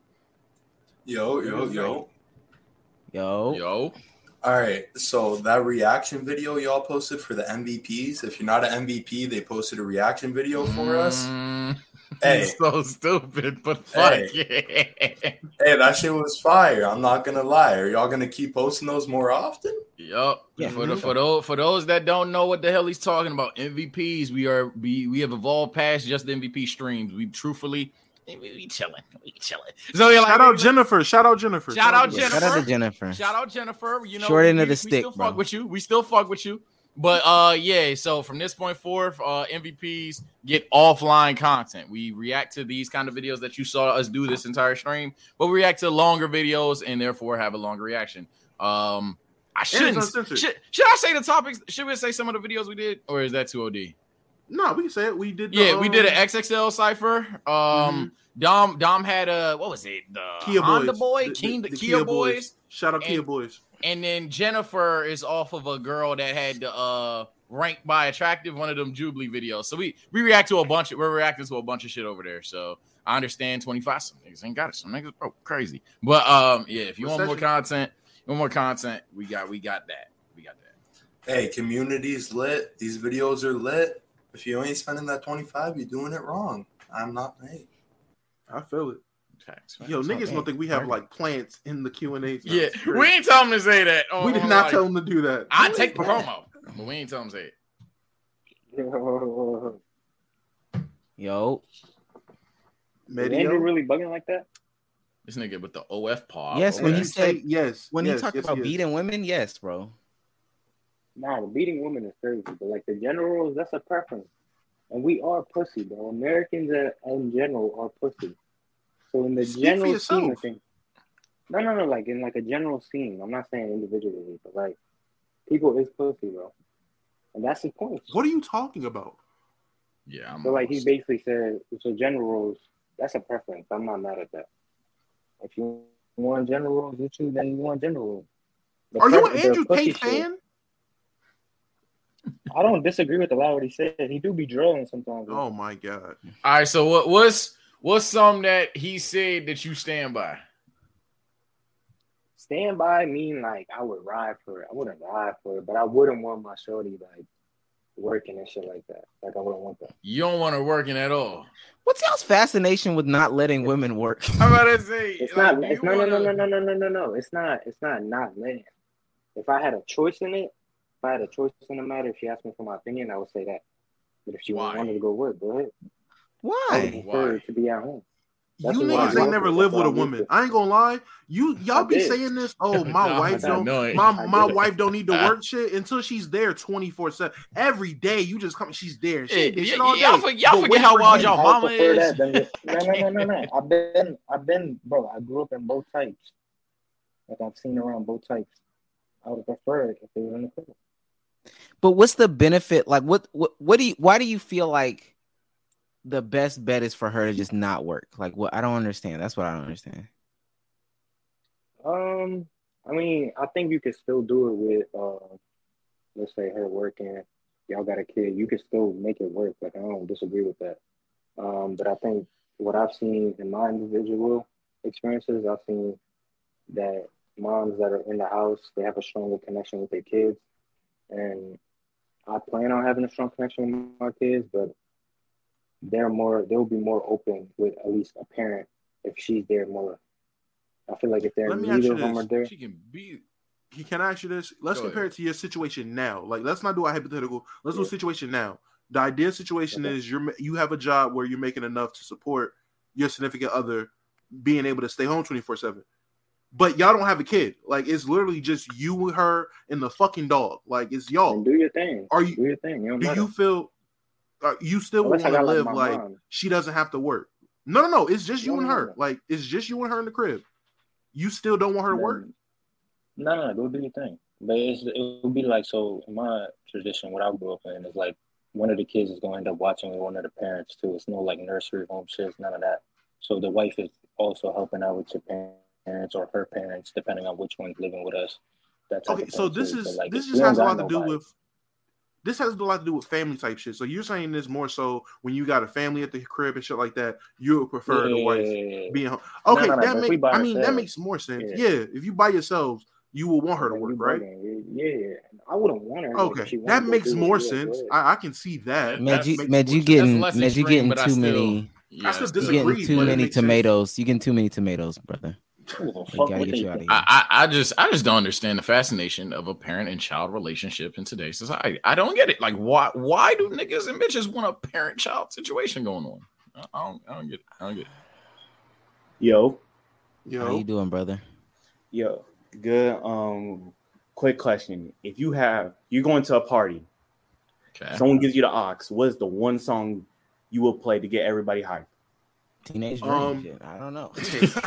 Yo, yo, yo. Yo, Yo. All right, so that reaction video y'all posted for the M V Ps. If you're not an M V P, they posted a reaction video for us. Mm, Hey, so stupid, but fuck Hey. yeah. hey, that shit was fire. I'm not gonna lie. Are y'all gonna keep posting those more often? Yup. Yeah. For the for those for those that don't know what the hell he's talking about, M V Ps, we are we we have evolved past just the M V P streams. We truthfully we, we chilling. We chilling. So yeah, like, Shout out Jennifer. Shout out Jennifer. Shout out yeah, Jennifer. shout out to Jennifer. Shout out Jennifer. You know, Short end we, of the we stick, still bro. fuck with you. We still fuck with you. But uh, yeah. So from this point forth, uh, M V Ps get offline content. We react to these kind of videos that you saw us do this entire stream, but we react to longer videos and therefore have a longer reaction. Um, I shouldn't. uncensored. Should, should I say the topics? Should we say some of the videos we did, or is that too O D? No, we can say it. We did. The, Yeah, we did an um, X X L cipher. Um, Dom Dom had a what was it? The Kia Honda Boys. Boy, The- the- King, the, the Kia, Boys. Shout out And- Kia Boys. And then Jennifer is off of a girl that had the uh rank by attractive, one of them Jubilee videos. So we we react to a bunch of we're reacting to a bunch of shit over there. So I understand twenty-five. Some niggas ain't got it. Some niggas bro crazy. But um yeah, if you want more content, you want more content, we got we got that. We got that. Hey, community's lit. These videos are lit. If you ain't spending that twenty-five, you're doing it wrong. I'm not hey. I feel it. Facts, Yo, facts. niggas don't think we have like plants in the Q and A. Yeah, we ain't tell them to say that. We did on not live. tell them to do that. I take the promo, but we ain't tell them to say it. Yo, Is Andrew really bugging like that? This nigga with the O F pod. yes, when Okay. he said yes, when yes, he talked yes, about yes. beating women, yes, bro. Nah, the beating women is crazy, but like the generals, that's a preference. And we are pussy, bro. Americans are, in general are pussy. So in the Speak for general yourself. scheme of things, no, no, no, like in like a general scheme. I'm not saying individually, but like people is pussy, bro. And that's the point. What are you talking about? Yeah, I'm So like he basically said, so generals, that's a preference. I'm not mad at that. If you want generals with you, then you want generals. The Are you per- an the Andrew pussy Tate shit. fan? I don't disagree with a lot of what he said. He do be drilling sometimes. Oh my god! All right, so what what's what's something that he said that you stand by? Stand by mean like I would ride for it. I wouldn't ride for it, but I wouldn't want my shorty like working and shit like that. Like I wouldn't want that. You don't want her working at all. What's y'all's fascination with not letting women work? I'm about to say It's like, not. do It's you no, no, no, wanna- no, no, no, no, no, no. It's not. It's not not letting. If I had a choice in it, if I had a choice in the matter, if she asked me for my opinion, I would say that. But if she Why? wanted to go work, go ahead. I Why? would prefer Why? to be at home. You That's what niggas I ain't want. never That's lived what with a I'm used woman. to. I ain't gonna lie. You y'all I be did. saying this. Oh, my No, wife I don't. know it. My I my did. wife don't need to work shit until she's there twenty four seven. Every day you just come. She's there. She Yeah, did shit y- all y'all day. for- y'all But forget wait how for wild you. y'all I mama would prefer is. that than just, no, no, no, no, no. I've been, I've been, bro. I grew up in both types. Like I've seen around both types. I would prefer it if they were in the crib. But what's the benefit? Like, what, what, what do you? Why do you feel like the best bet is for her to just not work? Like, what? I don't understand. That's what I don't understand. Um, I mean, I think you could still do it with, uh, let's say her working. Y'all got a kid. You could still make it work. Like I don't disagree with that. Um, but I think what I've seen in my individual experiences, I've seen that moms that are in the house, they have a stronger connection with their kids, and I plan on having a strong connection with my kids, but they're more, they'll be more open with at least a parent if she's there more. I feel like if they're Let me ask neither you of them are this. there, She can be. Can I ask you this? Let's Go compare ahead. it to your situation now. Like, let's not do a hypothetical. Let's do a situation now. The ideal situation Okay. is you're you have a job where you're making enough to support your significant other being able to stay home twenty-four seven. But y'all don't have a kid. Like, it's literally just you, her, and the fucking dog. Like, it's y'all. then do your thing. Are you? Do your thing. You don't Do matter. you feel? Uh, you still want Unless I to got, like, live my like mom. she doesn't have to work? No, no, no. It's just you No, and no, her. no. Like, it's just you and her in the crib. You still don't want her to work? Then- No, no, no, go do your thing. But it's, it would be like, so in my tradition, what I grew up in is like one of the kids is going to end up watching with one of the parents too. It's no like nursery home shit, none of that. So the wife is also helping out with your parents or her parents, depending on which one's living with us. That type Okay, of so thing, this too. is But, like, this if just you has a don't lot got to do nobody- with this has a lot to do with family type shit. So you're saying this more so when you got a family at the crib and shit like that, you would prefer the wife Yeah. being home. No, Okay, no, no, that but if we makes by I mean that ourselves, makes more sense. yeah. Yeah, if you by yourselves, you will want her to Then work, you right? bugging. Yeah, yeah. I wouldn't want her. Like, if Okay, she wanna that go makes do it, more yeah, go sense. ahead. I, I can see that. Med, That you, makes Med, more you sense. getting, less Med, you extreme, getting but I too still- many. Yeah, I still still- You getting disagree, too but it many makes sense. tomatoes. You getting too many tomatoes, brother. Who the We fuck gotta would get they you out of think? here. I, I I just I just don't understand the fascination of a parent and child relationship in today's society. I don't get it. Like, why why do niggas and bitches want a parent child situation going on? I don't I don't get it. I don't get it. Yo, How you doing, brother? yo, good. Um, quick question: if you have you're going to a party, Okay. someone gives you the ox, what is the one song you will play to get everybody hyped? Teenage Dream. Um, shit. I don't know.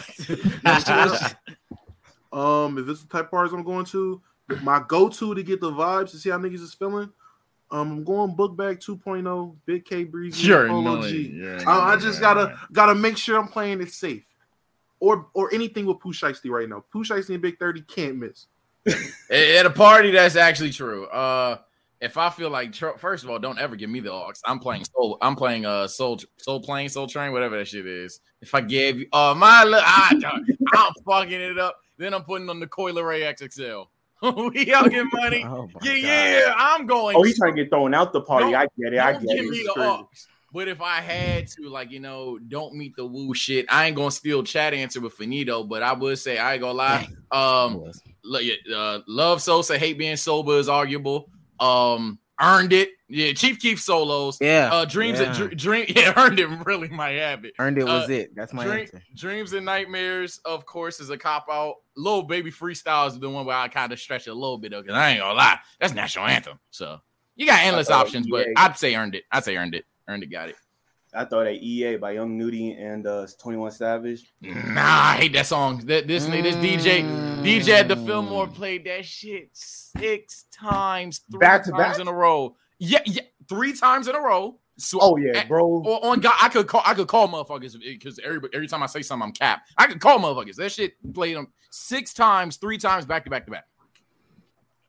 Um, if it's the type of parties I'm going to, my go-to to get the vibes to see how niggas is feeling, um, I'm going Book Bag two point oh, Big K Breezy, You're Polo annoying. G. You're I, I annoying. just gotta gotta make sure I'm playing it safe, or or anything with Pooh Shiesty right now. Pooh Shiesty and Big thirty can't miss. At a party, that's actually true. Uh, if I feel like, tr- first of all, don't ever give me the aux. I'm playing soul. I'm playing uh soul soul plane soul train, whatever that shit is. If I gave you, uh, my li- I, I'm fucking it up. Then I'm putting on the Coil Ray X X L. We all get money. Oh my yeah, God. yeah. I'm going. Oh, he's trying to get thrown out the party. Don't- I get it. I Don't get give it. me This the is crazy. aux. But if I had to, like, you know, don't meet the woo shit, I ain't gonna steal chat answer with Finito, but I would say I ain't gonna lie. Um, look, uh, love Sosa, hate being sober is arguable. Um, earned it. Yeah, Chief Keef solos. Yeah, Uh, dreams yeah. and Dr- dream. Yeah, earned it. Really, my habit. Earned it was Uh, it. That's my Dream- answer. Dreams and Nightmares, of course, is a cop out. Little Baby Freestyle is the one where I kind of stretch a little bit of, because I ain't gonna lie, that's national anthem. So you got endless I thought options, but E A I'd say earned it. I'd say earned it. Earned it. Got it. I thought that E A by Young Nudie and uh, twenty-one Savage. Nah, I hate that song. That this this D J D J at the Fillmore played that shit six times, three Back to times back? in a row. Yeah, yeah, three times in a row. So, Oh yeah, bro. Or on God, I could call. I could call motherfuckers because every every time I say something, I'm capped. I could call motherfuckers. That shit played them six times, three times back to back to back.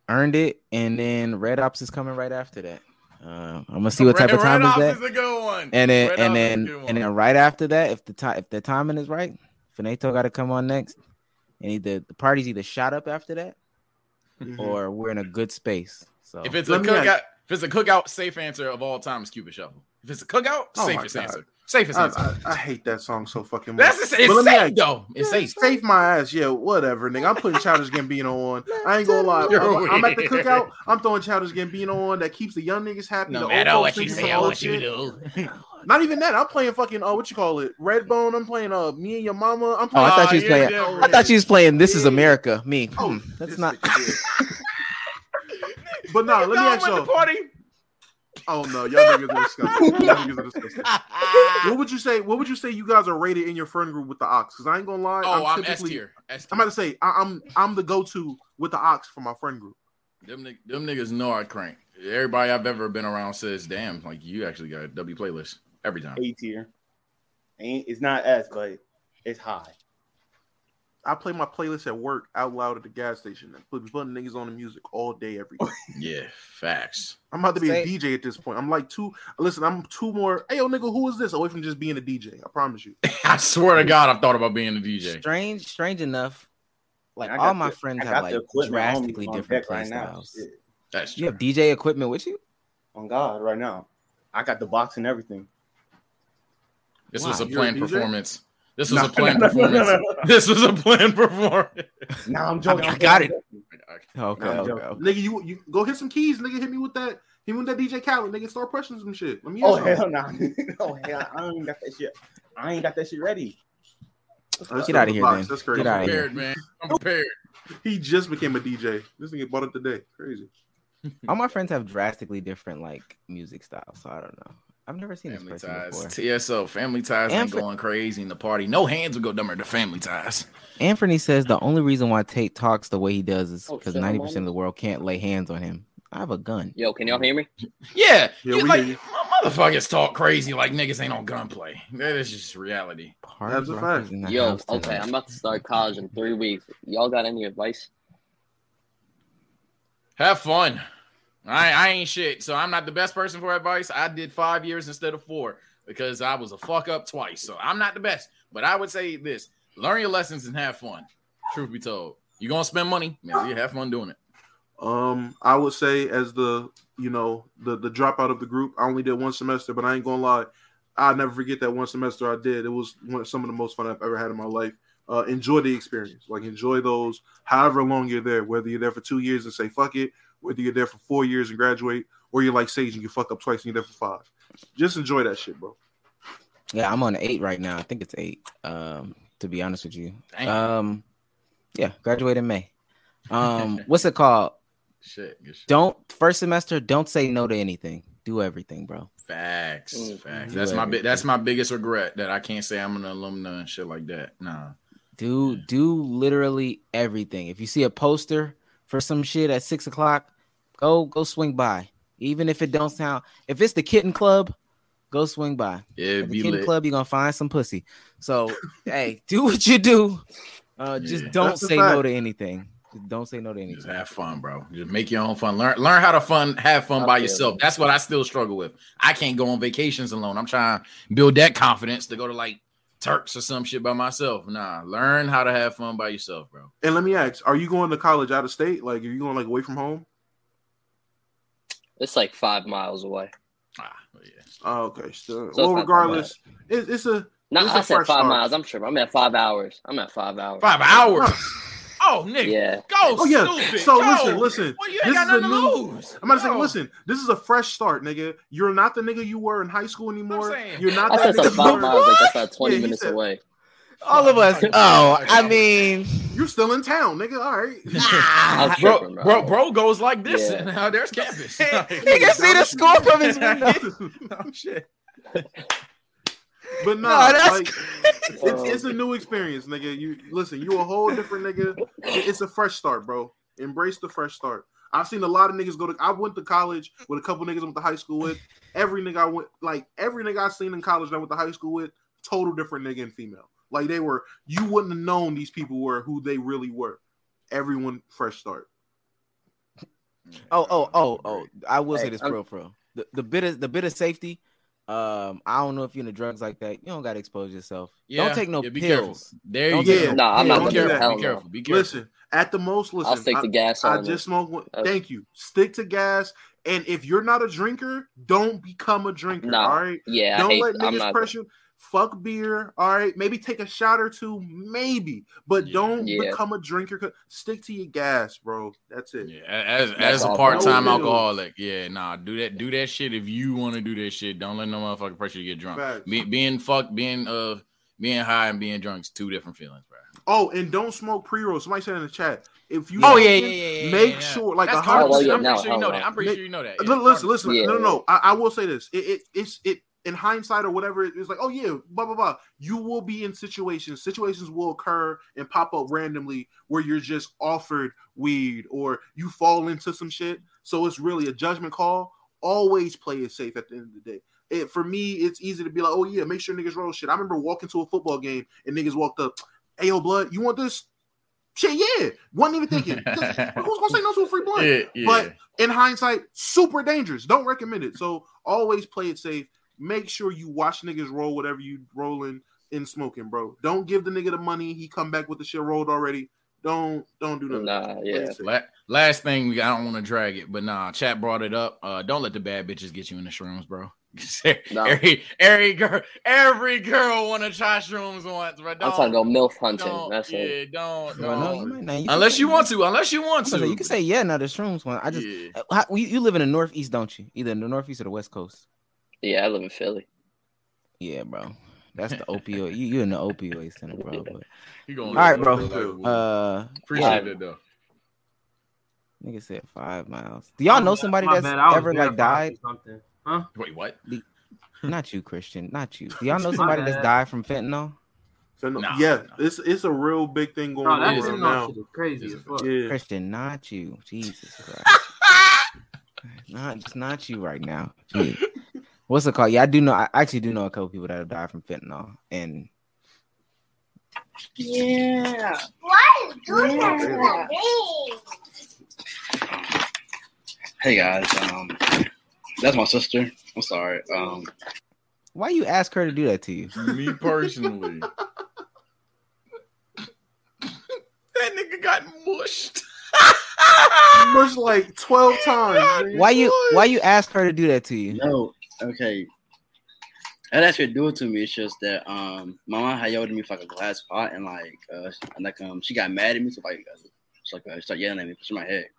Earned It, and then Red Ops is coming right after that. Uh, I'm gonna see what Red, type of time Red is Ops that. is a good one. And then Red and Ops is a then good one. and then right after that, if the time if the timing is right, Finito got to come on next, and either the party's either shot up after that, Mhm. or we're in a good space. So If it's a Let me cookout, ask- if it's a cookout, safe answer of all time is Cupid Shuffle. If it's a cookout, Oh my safest God. answer. Safest I, answer. I, I hate that song so fucking much. That's the, it's But let me safe ask- though. It's safe. Save my ass, yeah, whatever, nigga. I'm putting Childish Gambino on. I ain't gonna lie. You're I'm, I'm at the weird. cookout. I'm throwing Childish Gambino on. That keeps the young niggas happy. No the matter old what folks you thinking say some or old what you shit. do. Not even that. I'm playing fucking uh, what you call it, Redbone. I'm playing uh, Me and Your Mama. I'm Oh, playing. I thought you was yeah, playing. yeah, I thought you was playing. This is Yeah. America. Me. Oh, Hmm, that's this not. nigga, yeah. But no, let me Go ask with y'all. the party. Oh no, y'all niggas are disgusting. Y'all niggas are disgusting. What would you say? What would you say you guys are rated in your friend group with the ox? Because I ain't gonna lie. Oh, I'm S typically- tier. S I'm tier. about to say I, I'm I'm the go-to with the ox for my friend group. Them, nig- them niggas know I crank. Everybody I've ever been around says, "Damn, like you actually got a W playlist every time." A tier. Ain't it's not S, but it's high. I play my playlist at work out loud at the gas station and put putting niggas on the music all day, every day. Yeah, facts. I'm about to be Say- a D J at this point. I'm like two. Listen, I'm two more. Hey, yo, nigga, who is this? Away from just being a D J. I promise you. I swear to God, I've thought about being a D J. Strange, strange enough. Like I all got my the- friends I have got like the equipment on- drastically on different deck right play now. styles. Shit. That's You true. have D J equipment with you? On God, right now. I got the box and everything. This Wow, was a you're a planned D J? performance. This was No, a planned no, no, no, performance. no, no, no. This was a planned performance. Nah, I'm joking. I I'm got joking. it. Okay, I'm okay. joking. okay. Nigga, you you go hit some keys. Nigga, hit me with that. Hit me with that D J Khaled. Nigga, start pressing some shit. Let me. Oh hear some. hell no! Oh hell, I ain't got that shit. I ain't got that shit ready. Oh, that's Get out of the here, box. then. That's crazy. Get out I'm of here. prepared, man. I'm prepared. He just became a D J. This nigga bought it today. Crazy. All my friends have drastically different like music styles, so I don't know. I've never seen Family this person ties. before. T S O. Family ties And ain't for- going crazy in the party. No hands would go dumber than family ties. Anthony says the only reason why Tate talks the way he does is Oh, because shit, I'm ninety on percent it. of the world can't lay hands on him. I have a gun. Yo, can y'all hear me? Yeah. Yeah, you we like hear you. my motherfuckers talk crazy like niggas ain't on gunplay. That is just reality. Party That's a rockers fact. in the Yo, house okay, tonight. I'm about to start college in three weeks. Y'all got any advice? Have fun. I, I ain't shit, so I'm not the best person for advice. I did five years instead of four because I was a fuck up twice. So I'm not the best. But I would say this: learn your lessons and have fun. Truth be told, you're gonna spend money, man. You have fun doing it. Um, I would say as the you know the the dropout of the group, I only did one semester, but I ain't gonna lie, I'll never forget that one semester I did. It was one, some of the most fun I've ever had in my life. Uh, enjoy the experience, like enjoy those however long you're there. Whether you're there for two years and say fuck it, whether you're there for four years and graduate, or you're like Sage and you fuck up twice and you're there for five. Just enjoy that shit, bro. Yeah, I'm on eight right now. I think it's eight. Um, to be honest with you. Damn. Um, yeah, graduate in May. Um, what's it called? Shit, good shit. Don't first semester. Don't say no to anything. Do everything, bro. Facts, Mm. facts. Do That's my big. everything. That's my biggest regret that I can't say I'm an alumna and shit like that. Nah. Do do literally everything. If you see a poster for some shit at six o'clock, go go swing by. Even if it don't sound, if it's the kitten club, go swing by. Yeah, At the be kitten lit. club, you're gonna find some pussy. So hey, do what you do. Uh, just Yeah. don't That's a say no fact. to anything. Just don't say no to Just anything. have fun, bro. Just make your own fun. Learn learn how to fun have fun I by feel yourself. that. That's what I still struggle with. I can't go on vacations alone. I'm trying to build that confidence to go to like Turks or some shit by myself. Nah, learn how to have fun by yourself, bro. And let me ask: are you going to college out of state? Like, are you going like away from home? It's like five miles away. Ah, yeah. Oh, okay. So, So well, it's not regardless, it, it's a No, it's I a said fresh five start. miles. I'm sure. I'm at five hours. I'm at five hours. Five hours. Oh, nigga. Yeah. Go Oh yeah. stupid. So Go. listen, listen. Well, you ain't This got is a nothing new. to lose. I'm about to say, Go. listen. This is a fresh start, nigga. You're not the nigga you were in high school anymore. saying. You're not I that said nigga so you five were. miles. Like that's not twenty Yeah, he minutes said- away. All of us. Oh, I mean, You're still in town, nigga. All right. I'm Bro, tripping, bro. bro, bro goes like this, Yeah. and now there's campus. he can see the score from his window. Oh shit. But no, No, that's like it's, it's a new experience, nigga. You listen, you a whole different nigga. It- It's a fresh start, bro. Embrace the fresh start. I've seen a lot of niggas go to. I went to college with a couple niggas I went to high school with. Every nigga I went, like every nigga I seen in college that I went to high school with, total different nigga and female. Like they were, you wouldn't have known these people were who they really were. Everyone fresh start. Oh, oh, oh, oh! I will Hey, say this, I'm- bro, bro. The the bit of the bit of safety. Um, I don't know if you're into drugs like that. You don't gotta expose yourself. Yeah, don't take no yeah, be careful. pills. There Don't you take go. no Nah, I'm not pills. Be gonna do careful. that. Hell Be no. careful. Be careful. Listen, at the most, listen. I'll stick I, to gas I only. just smoke. one- Uh, Thank you. Stick to gas. And if you're not a drinker, don't become a drinker. Nah. All right. Yeah, I Don't hate- let I'm niggas not- pressure. Fuck beer. All right. Maybe take a shot or two. Maybe, but don't Yeah. become a drinker. Stick to your gas, bro. That's it. Yeah, as That's as a all. part time No alcoholic, yeah, nah, do that, do that shit if you want to do that shit. Don't let no motherfucker pressure you to get drunk. Facts. Be, being fucked, being uh, being high and being drunk is two different feelings, bro. Oh, and don't smoke pre-roll. Somebody said in the chat. If you Oh, yeah, smoking, yeah, yeah, yeah, make yeah. sure like That's a hundred Oh, well, percent. yeah, I'm pretty no, sure you know hell that. no. I'm pretty Make- sure you know that. Li- Yeah, Listen, listen. Yeah. No, no, no. I, I will say this. It, it, it's it in hindsight or whatever. It's like, oh yeah, blah blah blah. You will be in situations. Situations will occur and pop up randomly where you're just offered weed or you fall into some shit. So it's really a judgment call. Always play it safe at the end of the day. It, for me, it's easy to be like, oh yeah, make sure niggas roll shit. I remember walking to a football game and niggas walked up, hey yo, blood, you want this? Shit, yeah. Wasn't even thinking. 'Cause who's gonna say no to a free blunt? Yeah, yeah. But in hindsight, super dangerous. Don't recommend it. So always play it safe. Make sure you watch niggas roll whatever you rolling in smoking, bro. Don't give the nigga the money. He come back with the shit rolled already. Don't don't do nothing. Nah, Play yeah. it safe. La- last thing, we I don't want to drag it, but nah, chat brought it up. Uh, don't let the bad bitches get you in the shrooms, bro. Nah. every every girl, every girl want to try shrooms once, bro. I'm Don't, trying to go MILF hunting. don't, That's yeah, it. don't, Well, no, don't. you might not. You can Unless say- you want to, unless you want I was gonna say, to. you can say yeah. Now the shrooms one. I just Yeah. uh, how, you, you live in the northeast, don't you? Either in the northeast or the west coast. Yeah, I live in Philly. Yeah, bro. That's the opioid. You you in the opioid center, bro. But You gonna all right, live bro. a real life. Uh, Appreciate yeah. it though. Nigga said five miles. Do y'all know somebody My that's bad, I was ever like verified died? or something. Huh? Wait, what? Not you, Christian. Not you. Do y'all know My somebody that's bad. died from fentanyl? Fentanyl- Nah, yeah, it's it's a real big thing going Bro, on that around fentanyl now. shit is crazy as fuck. Yeah. Christian, not you. Jesus Christ. not it's not you right now. Gee. What's it called? Yeah, I do know. I actually do know a couple people that have died from fentanyl, and Yeah. Why is doing that to me? Hey guys, um, that's my sister. I'm sorry. Um, why you ask her to do that to you? Me personally. That nigga got mushed. Mushed like twelve times. nigga. Why you why you ask her to do that to you? no, okay. That actually do it to me. It's just that um, my mom had yelled at me for like a glass pot, and like, uh, and like um, she got mad at me, so like, uh, she's like, uh, she started yelling at me, pushing my head.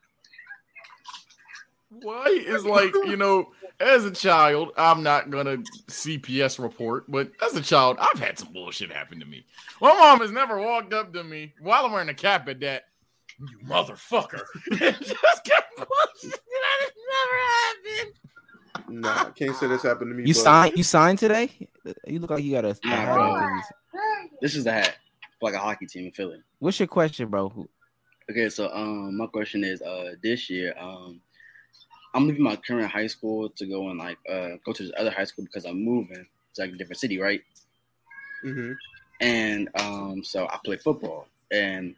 Why is like, you know, as a child, I'm not gonna C P S report, but as a child, I've had some bullshit happen to me. My mom has never walked up to me while I'm wearing a cap at that, you motherfucker. Just kept pushing. That has never happened. Nah, I can't say this happened to me. You but- signed you signed today? You look like you got a, a Nah, hat bro. on. This is the hat for like a hockey team in Philly. What's your question, bro? Who- Okay, so um, my question is, uh, this year, um, I'm leaving my current high school to go and like uh go to this other high school because I'm moving to like a different city, right? Mhm. And um, so I play football, and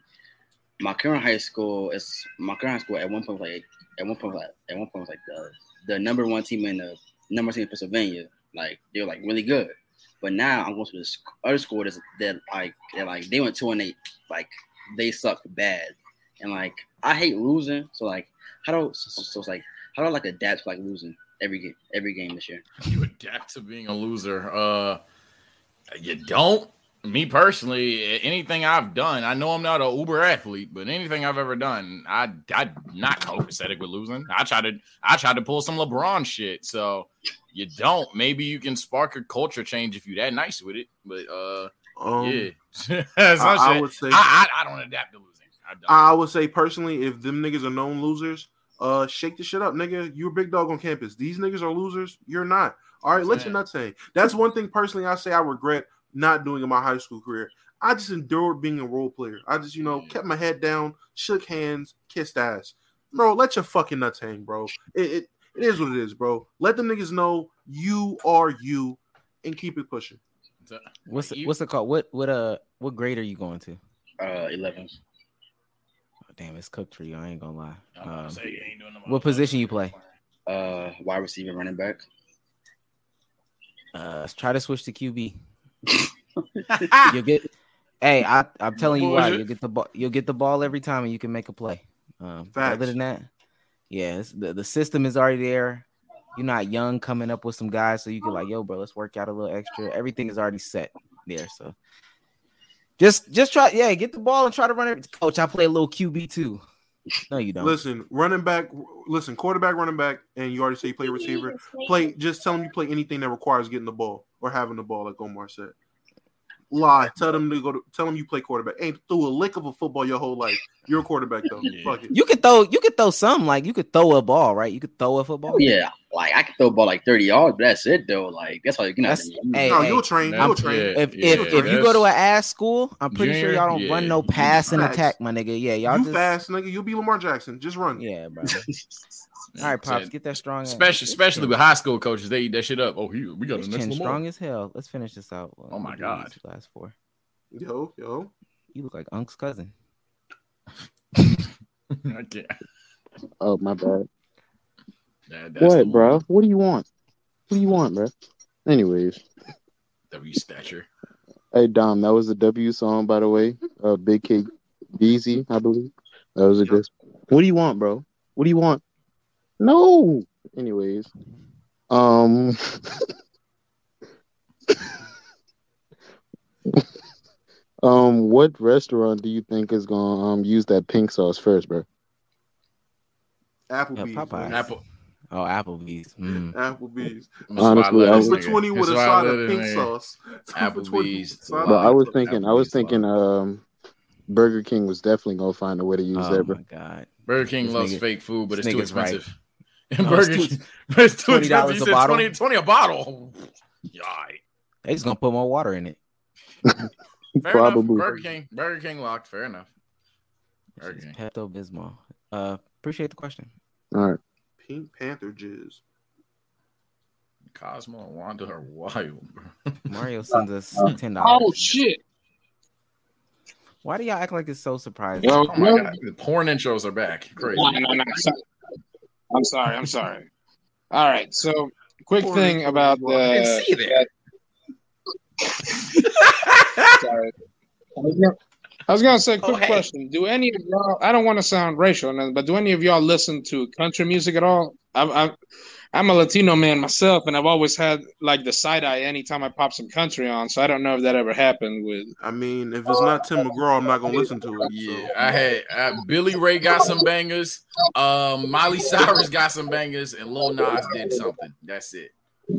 my current high school is my current high school at one point was like at one point was like at one point was like the the number one team in the number one team in Pennsylvania. Like they were like really good, but now I'm going to this other school that's that like they're like they went two and eight, like they suck bad, and like I hate losing. So like how do so, so it's like how do I like adapt to like losing every game every game this year? You adapt to being a loser. Uh, you don't. Me personally, anything I've done, I know I'm not an uber athlete, but anything I've ever done, I I'm not copacetic with losing. I try to I tried to pull some LeBron shit. So you don't. Maybe you can spark a culture change if you're that nice with it. But uh, Um, yeah, Some I, I shit. would say I, I I don't adapt to losing. I don't. I would say personally, if them niggas are known losers, uh, shake the shit up, nigga. You're a big dog on campus. These niggas are losers. You're not. All right, let your nuts hang. That's one thing personally I say I regret not doing in my high school career. I just endured being a role player. I just, you know, kept my head down, shook hands, kissed ass. Bro, let your fucking nuts hang, bro. It it, it is what it is, bro. Let the niggas know you are you and keep it pushing. What's it, what's it called? What what uh what grade are you going to? Uh, eleven. Oh, damn, it's cooked for you. I ain't gonna lie. I'm about Um, to say you ain't What position you play? Uh, wide receiver, running back. Uh, let's try to switch to Q B. You'll get. Hey, I, I'm telling you why. You'll get the ball. You'll get the ball every time, and you can make a play. Um, other than that, yeah, it's, the the system is already there. You're not young coming up with some guys, so you can like, yo, bro, let's work out a little extra. Everything is already set there, so just just try, yeah, get the ball and try to run it. Coach, I play a little Q B too. No, you don't. Listen, running back, listen, quarterback, running back, and you already say you play receiver. Play, just tell them you play anything that requires getting the ball or having the ball, like Omar said. Lie. Tell them to go to. Tell them you play quarterback. Ain't threw a lick of a football your whole life. You're a quarterback though. Yeah. Fuck it. You could throw. You could throw some. Like you could throw a ball, right? You could throw a football. Yeah, like I can throw a ball like thirty yards, but that's it though. Like that's all you can. That's, hey, no, hey, you'll train. I'm- You'll train. If Yeah, if, if you go to an ass school, I'm pretty Junior, sure y'all don't yeah. run no pass and Facts. attack, my nigga. Yeah, y'all you just fast, nigga. You'll be Lamar Jackson. Just run. Yeah, bro. All right, pops, get that strong. ass. Especially, especially with high school coaches, they eat that shit up. Oh, he, we got His the next chin Lamar. strong as hell. Let's finish this out. Oh my We'll do God. these last four. Yo, yo. You look like Unc's cousin. I can't. Oh, my bad. That, that's the What, one. bro? What do you want? What do you want, bro? Anyways, W stature. hey Dom, that was a W song, by the way. Uh, Big K, Beezy, I believe. That was a good. What do you want, bro? What do you want? No. Anyways, um, um, what restaurant do you think is gonna um use that pink sauce first, bro? Applebee's. Uh, Popeyes. Apple. Oh, Applebee's. Mm. Applebee's. Honestly, I was- Two for twenty with a That's why I side let of it pink in. sauce. Two for twenty Applebee's. side But of I was pink thinking, I was Applebee's thinking, um, Burger King was definitely gonna find a way to use Oh that, bro. my god. Burger King This loves nigga- fake food, but this it's too nigga's right. expensive. No, Burger it's King, too- but it's too twenty dollars expensive. You a said bottle? twenty, twenty a bottle. Yikes. They just gonna put more water in it. Fair Probably. enough. Burger King. Burger King locked. Fair enough. Burger King. Pepto Bismol. Uh, appreciate the question. All right. Pink Panther jizz. Cosmo and Wanda are wild. Mario sends us ten dollars. Oh shit! Why do y'all act like it's so surprising? Yo, Oh my yo. god. The porn intros are back. Crazy. No, no, no, sorry. I'm sorry. I'm sorry. All right. So, quick Porn thing intros about as well. I the. didn't see that. Sorry. I was gonna- I was gonna say, quick Oh, hey. question: do any of y'all? I don't want to sound racial, or nothing, but do any of y'all listen to country music at all? I'm, I'm, I'm a Latino man myself, and I've always had like the side eye anytime I pop some country on. So I don't know if that ever happened with. I mean, if it's not Tim McGraw, I'm not gonna listen to it. Yeah, I had uh, Billy Ray got some bangers. Um, Miley Cyrus got some bangers, and Lil Nas did something. That's it.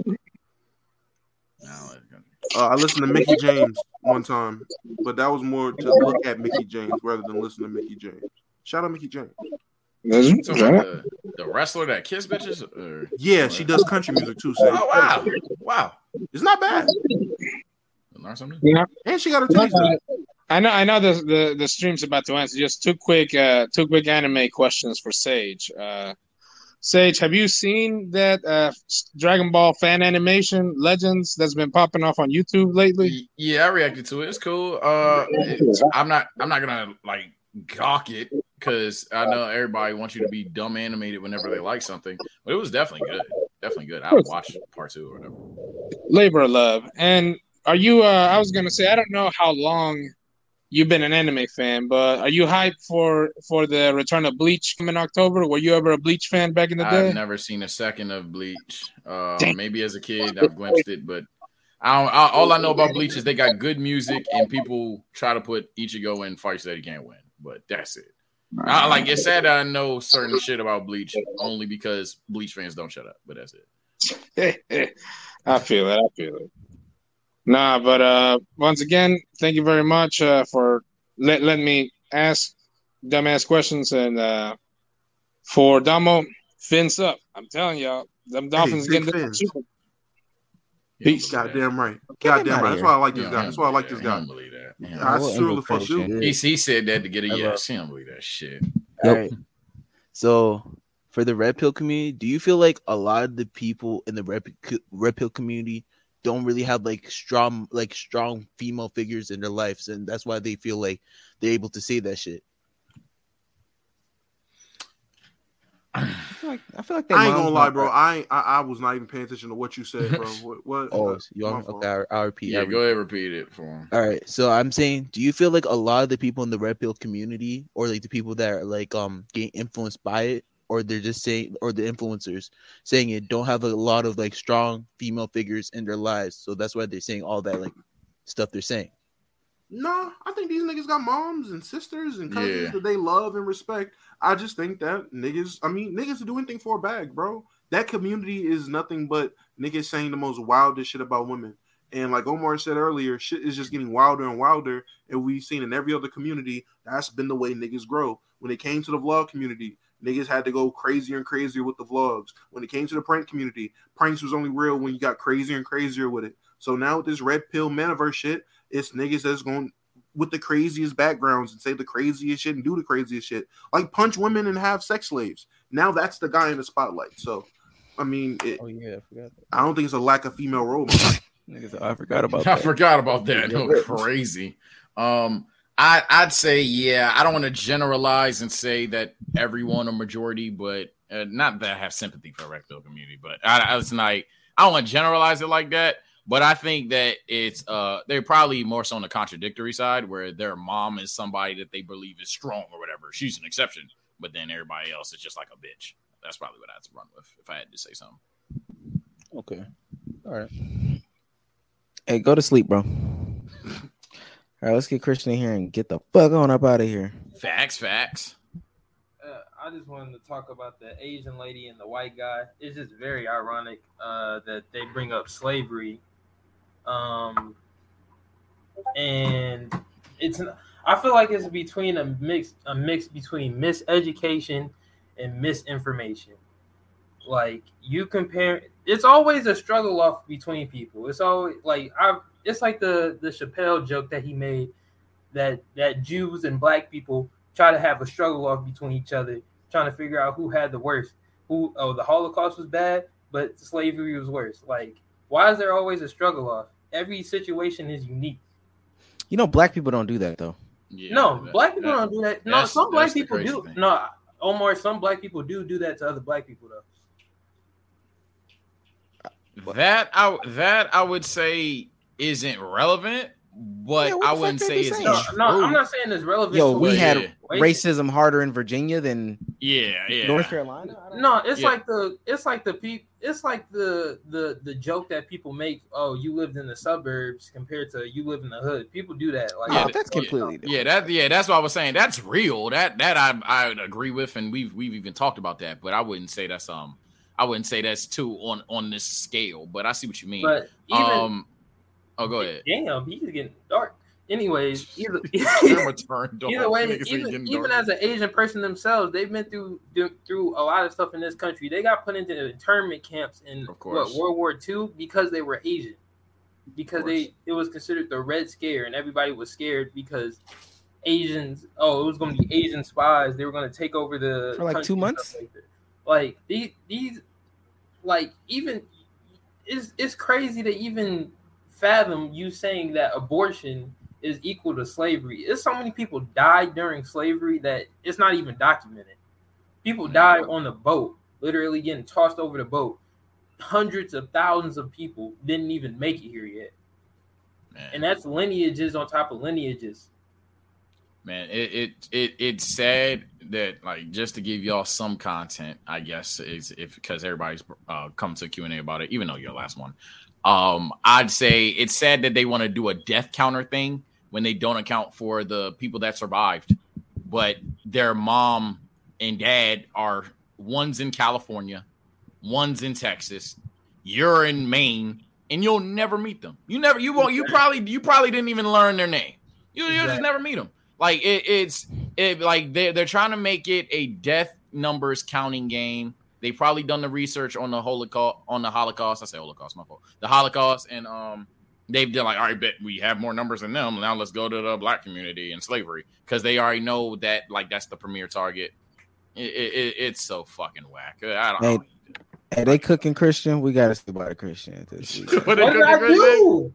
Now, Uh, I listened to Mickey James one time, but that was more to look at Mickey James rather than listen to Mickey James. Shout out Mickey James. so the, the wrestler that kiss bitches? Or, Yeah, she does country music too. So Oh wow, wow, it's not bad. learn something. Yeah. And she got her titties done. I know, I know. The, the the stream's about to answer. Just two quick, uh, two quick anime questions for Sage. Uh, Sage, have you seen that uh, Dragon Ball fan animation Legends that's been popping off on YouTube lately? Yeah, I reacted to it. It's cool. Uh, it- I'm not. I'm not gonna like gawk it because I know everybody wants you to be dumb animated whenever they like something. But it was definitely good. Definitely good. I would watch part two or whatever. Labor of Love. And are you? Uh, I was gonna say I don't know how long you've been an anime fan, but are you hyped for for the return of Bleach coming October? Were you ever a Bleach fan back in the day? I've never seen a second of Bleach. Uh, Damn. maybe as a kid I've glimpsed it, but I don't, I, all I know about Bleach is they got good music and people try to put Ichigo in fights that he can't win. But that's it. I, like it's sad that I know certain shit about Bleach only because Bleach fans don't shut up. But that's it. I feel it. I feel it. Nah, but uh, once again, thank you very much uh, for let letting me ask dumbass questions. And uh, for Damo, fins up. I'm telling y'all, them Dolphins big getting their fins. super. Peace. Goddamn right. Get him Goddamn outta right. That's here. why I like this Yeah, guy. I That's don't why I like believe this that. guy. I don't believe that. Yeah, I we'll surely end for with sure. Christian. He, he said that to get a Hello. yes. He don't believe that shit. All right. So for the red pill community, do you feel like a lot of the people in the red, red pill community don't really have like strong like strong female figures in their lives, and that's why they feel like they're able to say that shit? feel like I feel like they I ain't moms gonna lie, don't- bro. I ain't, I I was not even paying attention to what you said, bro. What? what Oh, uh, you want my me? fault. Okay, I'll, I'll repeat. Yeah, I'll go ahead, repeat it for him. All right, so I'm saying, do you feel like a lot of the people in the red pill community, or like the people that are like um getting influenced by it, or they're just saying, or the influencers saying it, don't have a lot of like strong female figures in their lives, so that's why they're saying all that like stuff they're saying. No, I think these niggas got moms and sisters and cousins Yeah. that they love and respect. I just think that niggas, I mean, niggas will do anything for a bag, bro. That community is nothing but niggas saying the most wildest shit about women. And like Omar said earlier, shit is just getting wilder and wilder. And we've seen in every other community, that's been the way niggas grow. When it came to the vlog community, niggas had to go crazier and crazier with the vlogs. When it came to the prank community, pranks was only real when you got crazier and crazier with it. So now with this red pill metaverse shit, it's niggas that's going with the craziest backgrounds and say the craziest shit and do the craziest shit. Like punch women and have sex slaves. Now that's the guy in the spotlight. So, I mean, it, oh yeah, I forgot that. I don't think it's a lack of female role model. Niggas, I forgot about I that. forgot about that. No, crazy. Um, I I'd say yeah. I don't want to generalize and say that everyone or majority, but uh, not that I have sympathy for the red pill community, but I, I was like I don't want to generalize it like that. But I think that it's uh they're probably more so on the contradictory side where their mom is somebody that they believe is strong or whatever. She's an exception, but then everybody else is just like a bitch. That's probably what I'd run with if I had to say something. Okay, all right. Hey, go to sleep, bro. All right, let's get Christian in here and get the fuck on up out of here. Facts, facts. Uh, I just wanted to talk about the Asian lady and the white guy. It's just very ironic uh, that they bring up slavery, um, and it's. I feel like it's between a mix, a mix between miseducation and misinformation. Like you compare, it's always a struggle off between people. It's always like I. It's like the the Chappelle joke that he made that that Jews and black people try to have a struggle off between each other, trying to figure out who had the worst. Who oh the Holocaust was bad, but slavery was worse. Like why is there always a struggle off? Every situation is unique. You know, black people don't do that though. Yeah, no, that- black people that- don't do that. No, that's- some black that's the people crazy do. thing. No, Omar, some black people do do that to other black people though. That I that I would say isn't relevant, but Yeah, what I the wouldn't fuck say they it's saying? No, true. no, I'm not saying it's relevant. Yo, to we what- had Yeah. racism harder in Virginia than Yeah, yeah. North Carolina. No, it's Yeah. like the it's like the peop it's like the the the joke that people make. Oh, you lived in the suburbs compared to you live in the hood. People do that. Like Yeah, Oh, that's yeah. completely different. Yeah, that yeah, that's what I was saying. That's real. That that I I would agree with, and we've we've even talked about that. But I wouldn't say that's um I wouldn't say that's too on on this scale. But I see what you mean. But even um, oh, go ahead. damn, he's getting dark. Anyways, either Camera turned either off. way, Niggas ain't even, getting even dark. as an Asian person themselves, they've been through do- through a lot of stuff in this country. They got put into internment camps in what, course. World War Two because they were Asian. Because Of they it was considered the Red Scare, and everybody was scared because Asians. Oh, it was going to be Asian spies. They were going to take over the For like country two and months? stuff Like, that. Like these these like even it's it's crazy to even fathom you saying that abortion is equal to slavery. It's so many people died during slavery that it's not even documented. People died on the boat, literally getting tossed over the boat. Hundreds of thousands of people didn't even make it here yet. Man. And that's lineages on top of lineages. Man, it, it it it's sad that, like, just to give y'all some content, I guess, is if because everybody's uh, come to Q and A about it, even though you're the last one. Um, I'd say it's sad that they want to do a death counter thing when they don't account for the people that survived, but their mom and dad are one's in California, one's in Texas, you're in Maine, and you'll never meet them. You never, you won't, you probably, you probably didn't even learn their name. You, you'll just never meet them. Like it, it's it, like they're they're trying to make it a death numbers counting game. They probably done the research on the Holocaust. On the Holocaust, I say Holocaust, my fault. The Holocaust, and um, they've done like, all right, bet we have more numbers than them. Now let's go to the black community and slavery because they already know that like that's the premier target. It, it, it's so fucking whack. I don't Hey, know. hey, they cooking Christian. We gotta see about a Christian this week. What What did I do?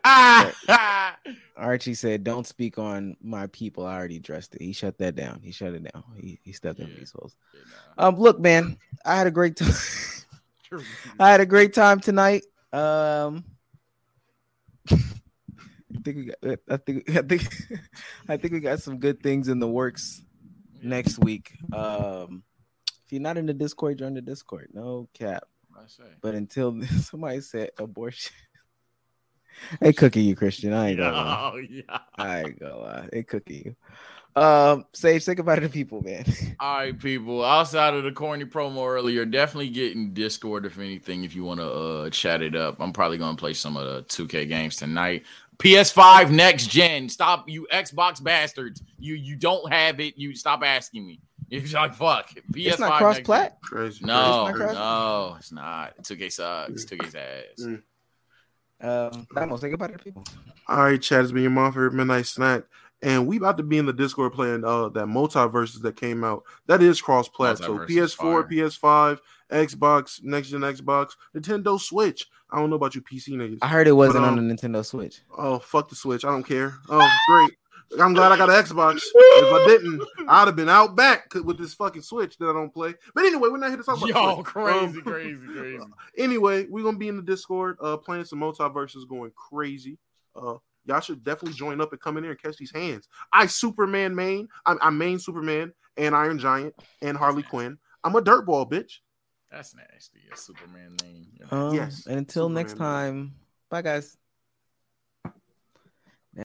Archie said, "Don't speak on my people. I already addressed it." He shut that down. He shut it down. He he stepped in these holes. Um, look, man, I had a great time. I had a great time tonight. Um, I think we got. I think. I think. I think we got some good things in the works next week. Um, if you're not in the Discord, join the Discord. No cap. I say. But until somebody said abortion. They cooking you, Christian. I ain't gonna lie. Oh, yeah. I ain't gonna lie. They cooking you. Um, Sage, say goodbye to the people, man. All right, people. Outside of the corny promo earlier, definitely get in Discord if anything. If you want to uh, chat it up, I'm probably gonna play some of the two K games tonight. P S five next gen. Stop, you Xbox bastards. You you don't have it. You stop asking me. If you're like fuck, P S five it's not cross plat. Crazy. No, Crazy. It's not no, it's not. two K sucks. two K's ass. Mm. Um, Damo, say goodbye to the people. All right, Chad, it's been your mom for midnight snack, and we about to be in the Discord playing uh that multiverses that came out. That is cross plat, so Multiverse P S four, fire. P S five, Xbox, next gen Xbox, Nintendo Switch. I don't know about you P C niggas. I heard it wasn't But, um, on the Nintendo Switch. Oh, fuck the Switch. I don't care. Oh, great. I'm glad I got an Xbox. If I didn't, I'd have been out back with this fucking Switch that I don't play. But anyway, we're not here to talk about Yo, Switch. crazy, Um, crazy, crazy. Anyway, we're gonna be in the Discord, uh, playing some multiverses, going crazy. Uh, y'all should definitely join up and come in there and catch these hands. I Superman main. I'm, I'm main Superman and Iron Giant and Harley Quinn. I'm a dirtball, bitch. That's nasty. A Superman name. Um, Yes, And until Superman, next time, bye, guys.